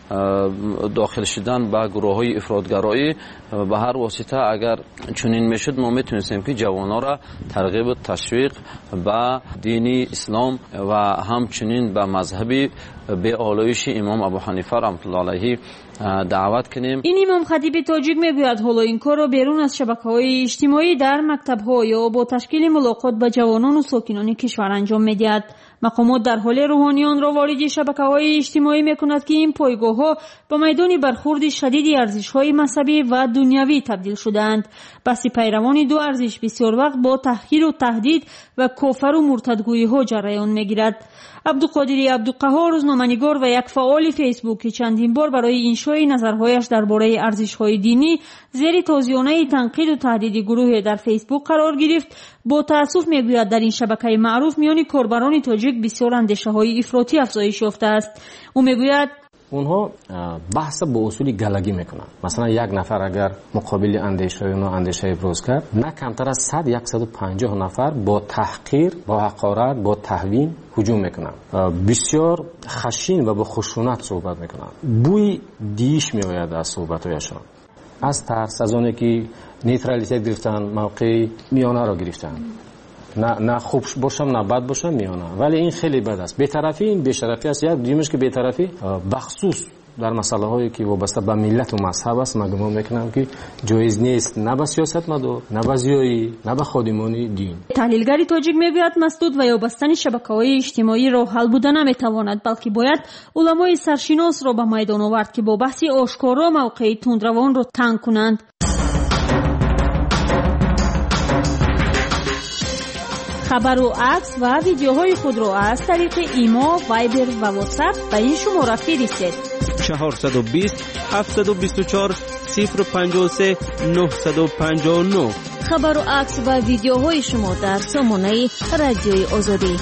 داخل شدن به گروه‌های افراطگرایی به هر واسطه اگر چنین میشد ما میتونستیم که جوانان را ترغیب و تشویق به دینی اسلام و همچنین به مذهبی به آلایش امام ابو حنیفه رحمت الله علیه دعوت کنیم. این امام خطیب تاجیک میگوید حالا این کار را بیرون از شبکه‌های اجتماعی در مکتب‌ها یا با تشکیل ملاقات با جوانان و ساکنان کشور انجام میدهد. مقامات در حال روحانیان را وارد شبکه‌های اجتماعی می‌کند که این پایگاه‌ها به میدان برخورد شدید ارزش‌های مذهبی و دنیوی تبدیل شده‌اند. بس پیروان دو ارزش بسیار وقت با تحقیر و تهدید و کفر و مرتدگویی‌ها جریان می‌گیرد. عبدالقادری عبدالقهار روزنامه‌نگار و یک فعال فیسبوک چندین بار برای انشای نظرهایش درباره ارزش‌های دینی زیر تازیانه تنقید و تهدید گروه در فیسبوک قرار گرفت. با تأسف میگوید در این شبکه معروف میان کاربران تاجیک بسیار اندیشه‌های افراطی افزایش یافته است. او میگوید اونها بحث با اصول گلگی میکنن. مثلا یک نفر اگر مقابل اندیشه اونها اندیشه ابراز کرد، نه کمتر از 100-150 نفر با تحقیر، با حقارت، با تهوین هجوم میکنن. بسیار خشین و با خشونت صحبت میکنن. بوی دیش میآید از صحبت‌هایشان. از ترس از اونی که نیترالیته گرفتن، موقع میانه را گرفتن. نه خوب باشم نه بد باشم میانه، ولی این خیلی بد است. بی‌طرفی این بی‌شرفی است. یک دیمش که بی‌طرفی بخصوص در مسئله هایی که وابسته به ملت و مذهب است، من گمان میکنم که جایز نیست، نه به سیاستمدار، نه به زیایی، نه به خادمان دین. تحلیلگری تاجیک میگوید مسدود و یابستن شبکه‌های اجتماعی راه حل بوده نمیتواند، بلکه باید علمای سرشناس را به میدان آورد که با بحث آشکارا موقع تندروان را تنگ کنند. خبر و عکس و ویدیوهای خود را از طریق ایما، وایبر و واتساپ به این شماره فرستید: 420 724 053 959. خبر و عکس و ویدیوهای شما در سامانه رادیوی آزادی.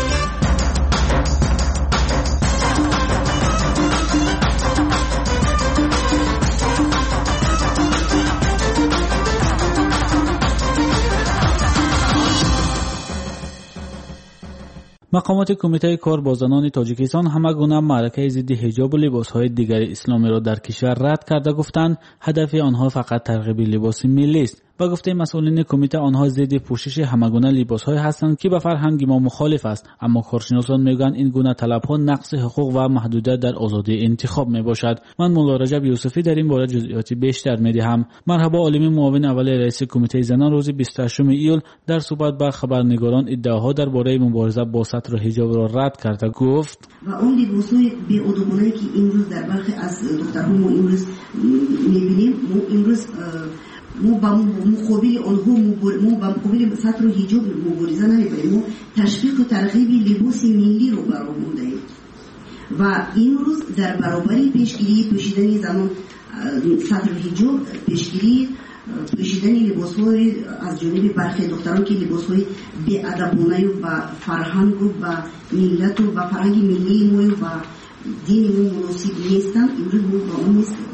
مقامات کمیته کار با زنان تاجیکستان همه گونه معرکه ضد حجاب و لباسهای دیگر اسلامی را در کشور رد کرده، گفتند هدف آنها فقط ترغیب لباس ملی است. و گفته مسئولین کمیته آنها ضد پوشش همگونه لباس‌های هستند که به فرهنگ ما مخالف است، اما کارشناسان میگویند این گونه طلب‌ها نقض حقوق و محدودیت در آزادی انتخاب میباشد. من مولا رجب یوسفی در این باره جزئیات بیشتر میدهم. مرحبا. عالم معاون اول رئیس کمیته زنان روز 28 ایول در صحبت با خبرنگاران ادعاها درباره مبارزه با سطر حجاب را رد کرده گفت و اون لباس‌های بی‌ادبانه‌ای که امروز در برخی از دخترها ما امروز می‌بینیم، ما امروز ما با مقابل آنها ما با مقابل سطر و حجاب مبارزه نمی‌کنیم، ما تشویق و ترغیب لباس ملی رو برآورده ایم و این روز در برابر پیشگیری پوشیدن زنان سطر و حجاب، پیشگیری پوشیدن لباس‌های از جانب برخی دختران که لباس‌های بی‌ادبانه و فرهنگ و ملت و فرهنگ ملی ما و دین ما مناسب نیستند، امروز ما با اون نیست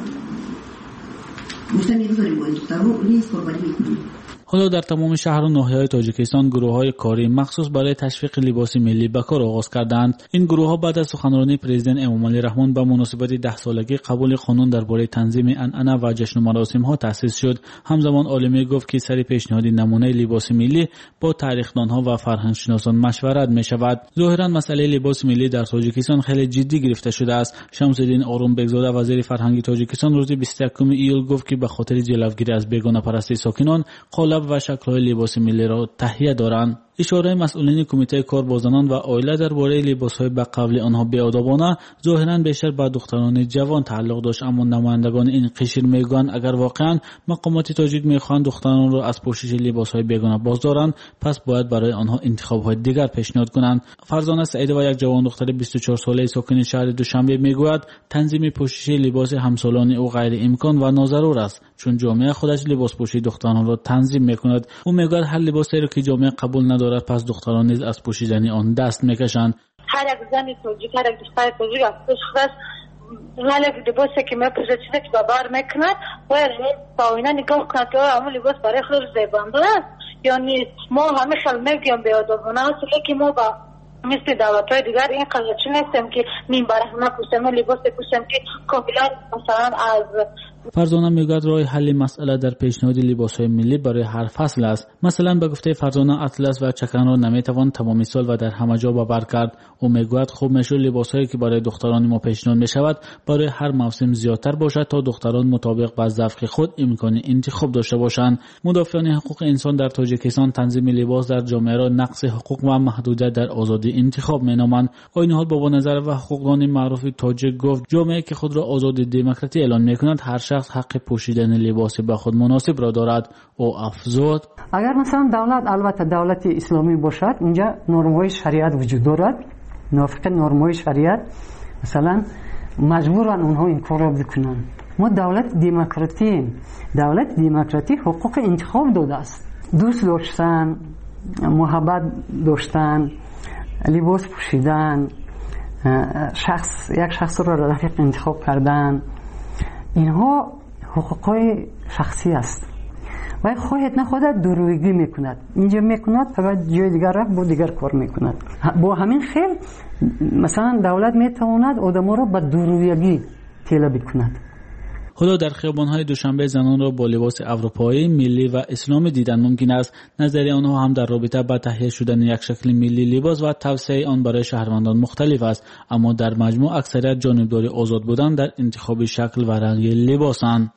گفتن می‌گذاریم با این دخترها نیست کاربری می‌کنیم. حالا در تمام شهر و ناحیه‌های تاجیکستان گروه‌های کاری مخصوص برای تشویق لباس ملی به کار آغاز کردند. این گروه‌ها بعد از سخنرانی پرزیدنت امامعلی رحمان به مناسبت 10 سالگی قبول قانون درباره تنظیم عنعنه و جشن و مراسم‌ها تأسیس شد. همزمان عالمی گفت که سری پیشنهاد نمونه لباس ملی با تاریخ‌دانها و فرهنگشناسان مشورت می‌شود. ظاهراً مسئله لباس ملی در تاجیکستان خیلی جدی گرفته شده است. شمس‌الدین آرومبگزاده وزیر فرهنگ تاجیکستان روز 21 ایول گفت که به خاطر جلوگیری از بیگانه پرستی ساکنان قالب و شکل‌های لباس ملی را تهیه دارند. اشاره مسئولین کمیته کار با زنان و عائله درباره لباس‌های به قول آنها بی‌ادبانه ظاهراً بیشتر به دختران جوان تعلق داشت، اما نمایندگان این قشر میگویند اگر واقعاً مقامات تاجیک میخواهند دختران را از پوشش لباس‌های بیگانه باز دارند، پس باید برای آنها انتخاب‌های دیگر پیشنهاد کنند. فرزانه سعید و یک جوان دختر 24 ساله ساکن شهر دوشنبه میگوید تنظیم پوشش لباس همسالان او غیر امکان و ناضرور است، چون جامعه خودش لباس پوشی دختران را تنظیم میکند. او میگوید هر لباسی را که جامعه قبول ندارد پس دختران نیز از پوشیدن آن دست میکشند. هر یک زن تاجیک، هر یک دختر تاجیک از خودش هر یک لباسی که میپوشد چیزی که بار میکند باید با اینا نگاه کند که همون لباس برای خود زیبنده است یا نیست. ما همیشه میگیم بی‌ادبانه است، لیکن ما با مثل دعوت‌های دیگر این قضیه نیستیم که منبر همه پوشیم لباس پوشیم که کاملا مثلا از فرزانه میگوید راه حل مسئله در پیشنهاد لباس‌های ملی برای هر فصل است. مثلا به گفته فرزانه اطلس و چکن را نمیتوان تمام سال و در همه جا بر کرد. او میگوید خوب میشه لباس‌هایی که برای دختران ما پیشنهاد میشود برای هر موسم زیادتر باشد تا دختران مطابق با ذوق خود امکان انتخاب داشته باشند. مدافعان حقوق انسان در تاجیکستان تنظیم لباس در جامعه را نقض حقوق و محدودیت در آزادی انتخاب مینامند. این حال بابا نظر و حقوقدان معروف تاجیک گفت جامعه که خود را آزاد دموکراتی اعلان میکند هر شخص حق پوشیدن لباس به خود مناسب را دارد. او افزود اگر مثلا دولت البته دولت اسلامی باشد اونجا نرم‌های شریعت وجود دارد، نافق نرم‌های شریعت مثلا مجبورن اونها این کار را بکنن. ما دولت دموکراتی حقوق انتخاب داده است، دوست داشتن، محبت داشتن، لباس پوشیدن، یک شخص را رفیق انتخاب کردن، اینها حقوقای شخصی است و خواهد نخواهد درویگی میکند، اینجا میکند فقط جای دیگر رفت با دیگر کار میکند. با همین خیل مثلا دولت میتواند آدم را به درویگی طلب کند. حالا در خیابان‌های دوشنبه زنان را با لباس اروپایی، ملی و اسلامی دیدن ممکن است. نظریه آنها هم در رابطه با تهیه شدن یک شکل ملی لباس و توسعه آن برای شهروندان مختلف است، اما در مجموع اکثریت جانبداری آزاد بودن در انتخاب شکل و رنگ لباسند.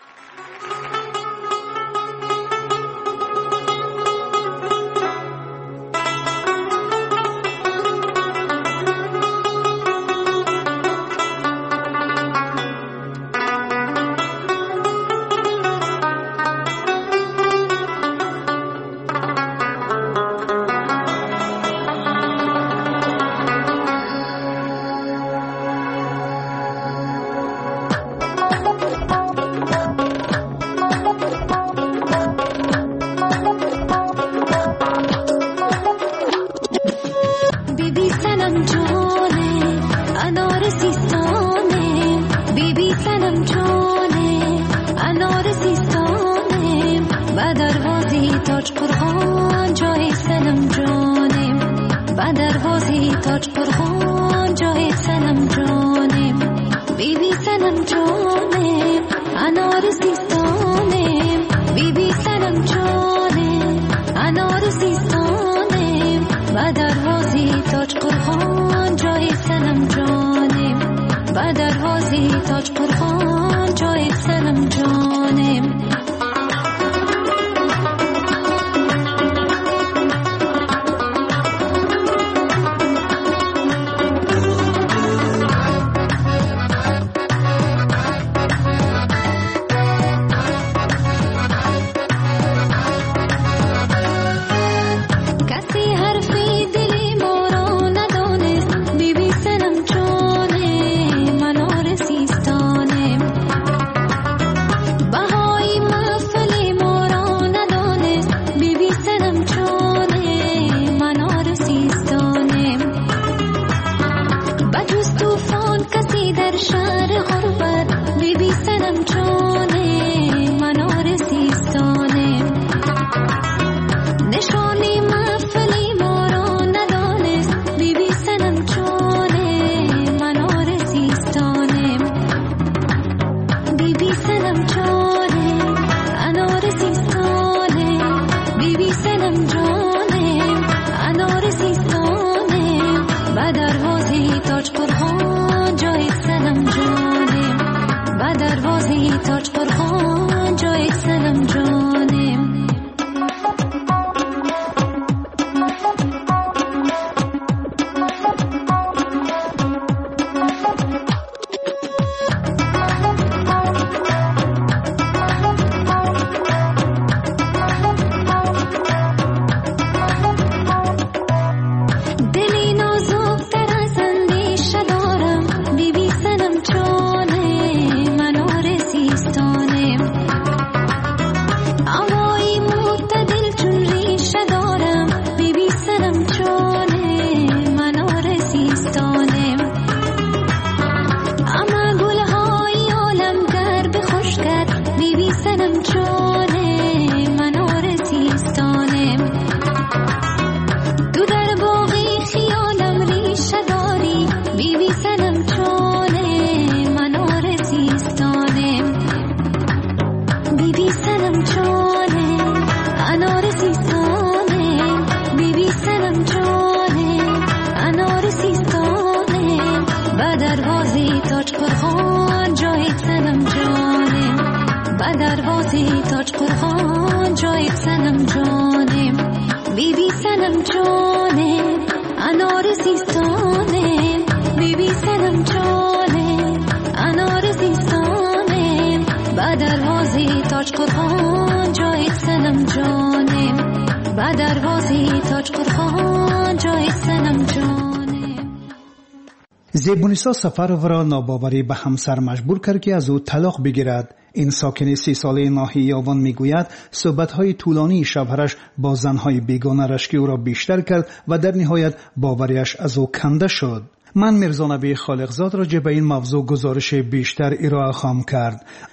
زیبونیسا سفرov را ناباوری به همسر مجبور کرد که از او طلاق بگیرد. این ساکن 30 ساله ناحیه یاوان میگوید صحبت‌های طولانی شوهرش با زن‌های بیگانه رشکی او را بیشتر کرد و در نهایت باوریش از او کنده شد. من میرزا نبی خالقزاد راجع به این موضوع گزارش بیشتر ارائه خواهم کرد.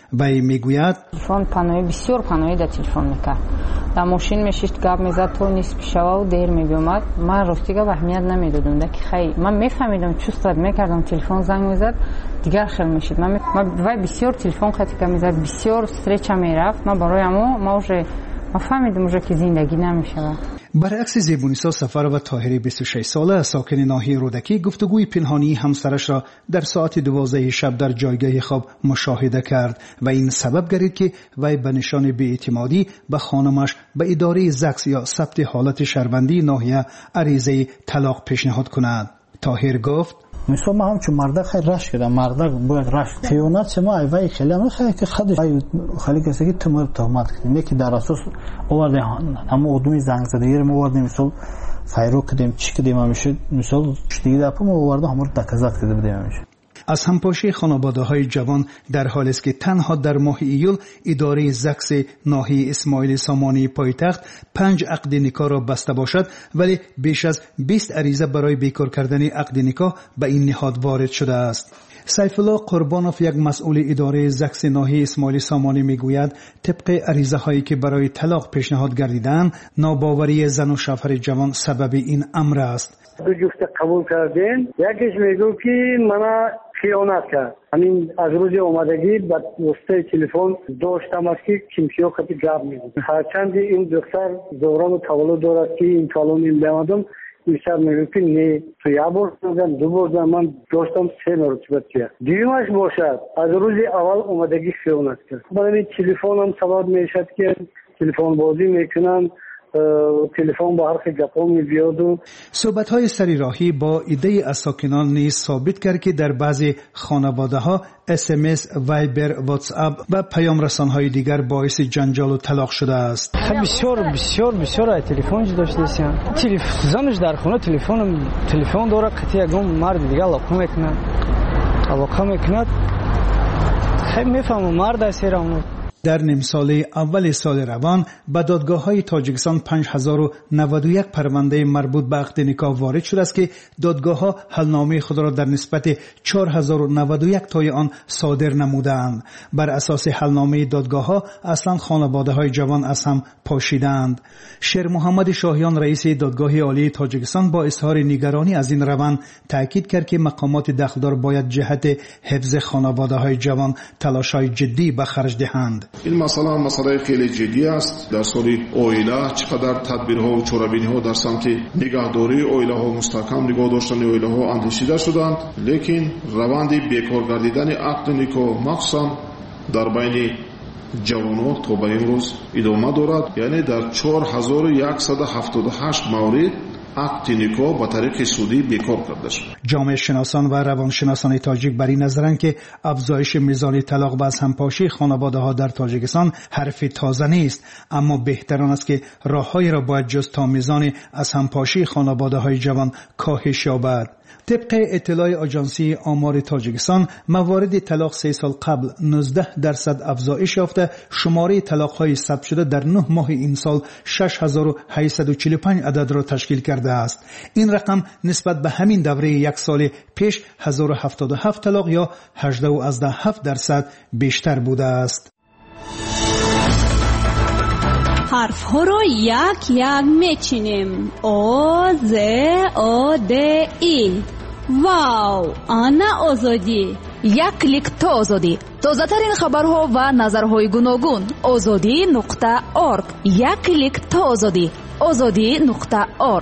وی میگوید телефон панои бисёр панои да телефон мекард дар мошин мешишт гап мезад то нисфи шава و дер мебиомад ман ростига аҳамият намедодам даки хай ман мефаҳмидам чувстват мекардам телефон занг мезад дигар хел мешид ман вай бисёр телефон қатика мезад бисёр встреча мерафт ман барои амо ман уже فهمیدم уже که زندگی نمیشه. برعکس زیبونیسا سفر و طاهری 26 ساله ساکن ناحیه رودکی گفتگوی پنهانی همسرش را در ساعت 12 شب در جایگاه خواب مشاهده کرد و این سبب گردید که وی به نشان بی‌اعتمادی به خانمش به اداره زکس یا ثبت حالت شهروندی ناحیه عریضه طلاق پیشنهاد کند. طاهر گفت مثلا ما همچون مرده خیلی رش کردم مرده باید رش خیانت ما ایوای خیلی هم خیلی که خیلی کسی که تمر تهمت کردیم یکی در اساس آورده همه ادومی زنگ زده یه ما آوردیم مثلا فایرو کردیم چی کردیم همیشه مثلا دیگه دفعه ما آورده همه رو دکزت کرده بودیم همیشه. از همپاشی خانواده‌های جوان در حالی است که تنها در ماه ایول اداره زکس ناحیه اسماعیل سامانی پایتخت 5 عقد نکاح را بسته باشد ولی بیش از 20 عریضه برای بیکار کردن عقد نکاح به این نهاد وارد شده است. سیف الله قربانوف یک مسئول اداره زکس ناحیه اسماعیل سامانی میگوید طبق عریضه هایی که برای طلاق پیشنهاد گردیدند ناباوری زن و شوهر جوان سبب این امر است. دو جفت قبول کردین یکیش میگو که من خیانت کرد همین از روز اومدگی به واسطه تلفن داشتم است که کیمیا خطی گپ میگم هرچند این دختر دوران تولد دارد که این سالون این بیامدم میشد میگم که نه تو یک بار زدم دو بار زدم من داشتم 3 مرتبه کرد دیمش باشد از روز اول اومدگی خیانت کرد برای تلفن هم سبب میشد که تلفن بازی میکنن تلفن با هر گپا می‌بیاد و صحبت‌های سریراهی با ایده از ساکنان نیز ثابت کرد که در بعضی خانواده‌ها SMS، وایبر، واتس اپ و پیام رسان‌های دیگر باعث جنجال و طلاق شده است. بسیار تلفن داشته هستن. زنش در خونه تلفن داره قطعی گم مرد دیگه علاقه میکنه. خیلی میفهمم مرد است اون. در نیم ساله اول سال روان به دادگاه‌های تاجیکستان 5091 پرونده مربوط به عقد نکاح وارد شده است که دادگاه‌ها حلنامه خود را در نسبت 4091 تای آن صادر نمودند. بر اساس حلنامه دادگاه‌ها اصلا خانواده‌های جوان از هم پاشیدند. شیر محمد شاهیان رئیس دادگاه عالی تاجیکستان با اظهار نگرانی از این روند تاکید کرد که مقامات دخلدار باید جهت حفظ خانواده‌های جوان تلاش‌های جدی به خرج دهند. این مسئله خیلی جدی است. در سال اویلا چقدر تدبیرها و چاره‌بینی‌ها در سمت نگهداری اویلاها مستحکم نگاه داشتن اویلاها اندیشیده شدند، لیکن روند بیکار گردیدن عقد نکاح مخصوصا در بین جوانان تا به امروز ادامه دارد. یعنی در 4178 مورد عقد نکاح با طریق سودی بیکار کرده شد. جامعه شناسان و روانشناسان تاجیک بر این نظرند که افزایش میزان طلاق و از همپاشی خانواده‌ها در تاجیکستان حرف تازه نیست، اما بهتران است که راههایی را باید جست تا میزان از همپاشی خانواده‌های جوان کاهش یابد. طبق اطلاع آژانسی آمار تاجیکستان موارد طلاق 3 سال قبل 19% افزایش یافته شماره طلاق‌های ثبت شده در 9 ماه این سال 6845 عدد را تشکیل کرده است. این رقم نسبت به همین دوره یک سال پیش 1077 طلاق یا 18.7% بیشتر بوده است. حرف ها را یک میچینیم. او ز او د ای. واو، آنا آزادی. یک کلیک تا آزادی. تازه ترین خبرها و نظرهای گوناگون. azadi.org. یک کلیک تا آزادی. azadi.org.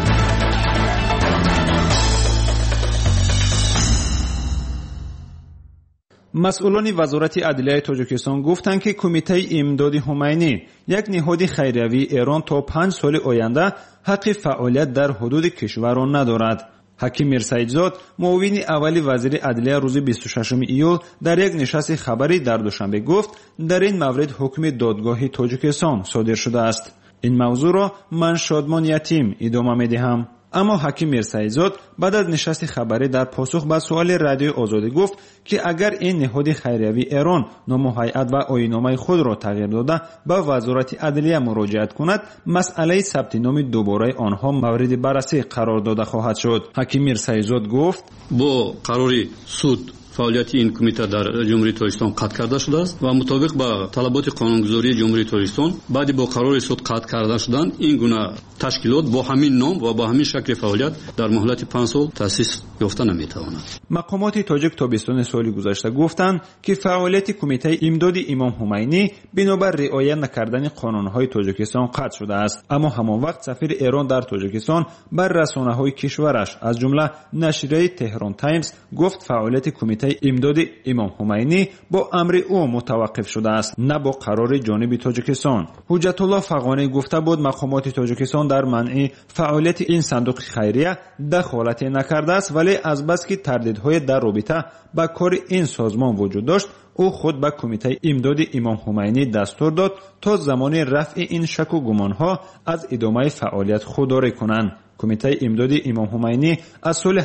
مسئولان وزارت عدلیه تاجیکستان گفتند که کمیته امداد همینی یک نهاد خیریوی ایران تا 5 سال آینده حق فعالیت در حدود کشور را ندارد. حکیم میرسایدزاد معاون اول وزیر عدلیه روز 26 ایول در یک نشست خبری در دوشنبه گفت در این مورد حکم دادگاه تاجیکستان صادر شده است. این موضوع را من شادمان یتیم ادامه میدهم. اما حکیم میرسایدزاد بعد از نشست خبری در پاسخ به سوال رادیو آزادی گفت که اگر این نهاد خیریوی ایران نام و هیئت و آیین‌نامه خود را تغییر داده به وزارت عدلیه مراجعت کند، مسئله ثبت نام دوباره آنها مورد بررسی قرار داده خواهد شد. حکیم میرسایدزاد گفت با قراری سود فعالیت این کمیته در جمهوری تاجیکستان قطع کرده شده است و مطابق با طلبات قانونگذاری جمهوری تاجیکستان بعد با قرار سود قطع کرده شدن این گونه تشکیلات با همین نام و با همین شکل فعالیت در مهلت 5 سال تأسیس یافته نمیتواند. مقامات تاجیک تابستان سال گذشته گفتند که فعالیت کمیته امداد امام خمینی بنابر رعایت نکردن قانونهای تاجیکستان قطع شده است. اما همان وقت سفیر ایران در تاجیکستان بر رسانه‌های کشورش از جمله نشریه تهران تایمز گفت فعالیت کمیته امداد امام خمینی با امر او متوقف شده است، نه با قرار جانب تاجیکستان. حجت الله فغانی گفته بود مقامات تاجیکستان در منع فعالیت این صندوق خیریه دخالت نکرده است، ولی از بس که تردیدهای در رابطه با کار این سازمان وجود داشت او خود به کمیته امداد امام خمینی دستور داد تا زمان رفع این شک و گمانها از ادامه فعالیت خودداری کنند. کمیته امداد امام خمینی از سال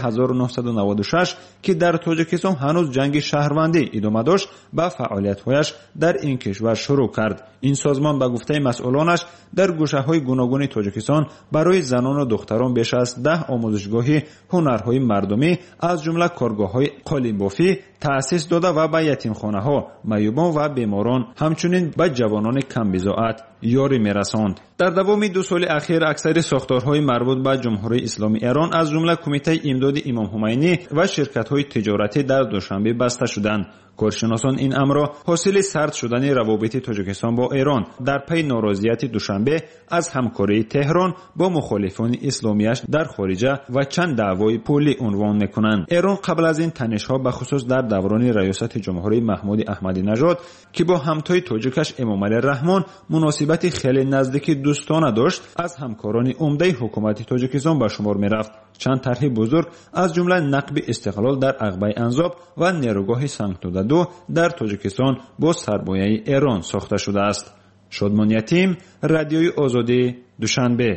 1996 که در تاجیکستان هنوز جنگ شهروندی ادامه داشت با فعالیت‌هایش در این کشور شروع کرد. این سازمان به گفته مسئولانش در گوشه‌های گوناگون تاجیکستان برای زنان و دختران بیش از 10 آموزشگاه هنرهای مردمی از جمله کارگاه‌های قالیبافی تأسیس داده و به یتیمخانه‌ها، معیوبان و بیماران همچنین به جوانان کم بضاعت یاری می‌رساند. در دوام 2 سال اخیر اکثر ساختارهای مربوط به جمهوری اسلامی ایران از جمله کمیته امداد امام خمینی و شرکت‌های تجارتی در دوشنبه بسته شدند. کارشناسان این امر را حاصل سرد شدن روابط تاجیکستان با ایران در پی ناراضیت دوشنبه از همکاری تهران با مخالفان اسلامیش در خارجه و چند دعوای پولی عنوان می‌کنند. ایران قبل از این تنش‌ها به خصوص در دوران ریاست جمهوری محمود احمدی نژاد که با همتای تاجیکش امامعلی رحمان مناسبت خیلی نزدیک دوستانه داشت از همکاران عمده حکومت تاجیکستان به شمار می‌رفت. چند طرح بزرگ از جمله نقب استقلال در عقبه انزاب و نیروگاه سنگتوده 2 در تاجیکستان با سرمایه ایران ساخته شده است. شادمان یتیم، رادیوی آزادی، دوشنبه.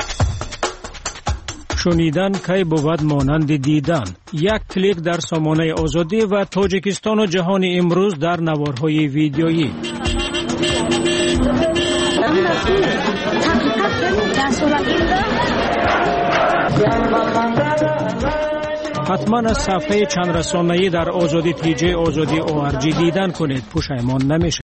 شنیدن کی بود مانند دیدن. یک کلیک در سامانه آزادی و تاجیکستان و جهان امروز در نوارهای ویدیویی. حتما از صفحه چند رسانه‌ای در آزادی TJ آزادی ORG دیدن کنید، پشیمان نمیشه.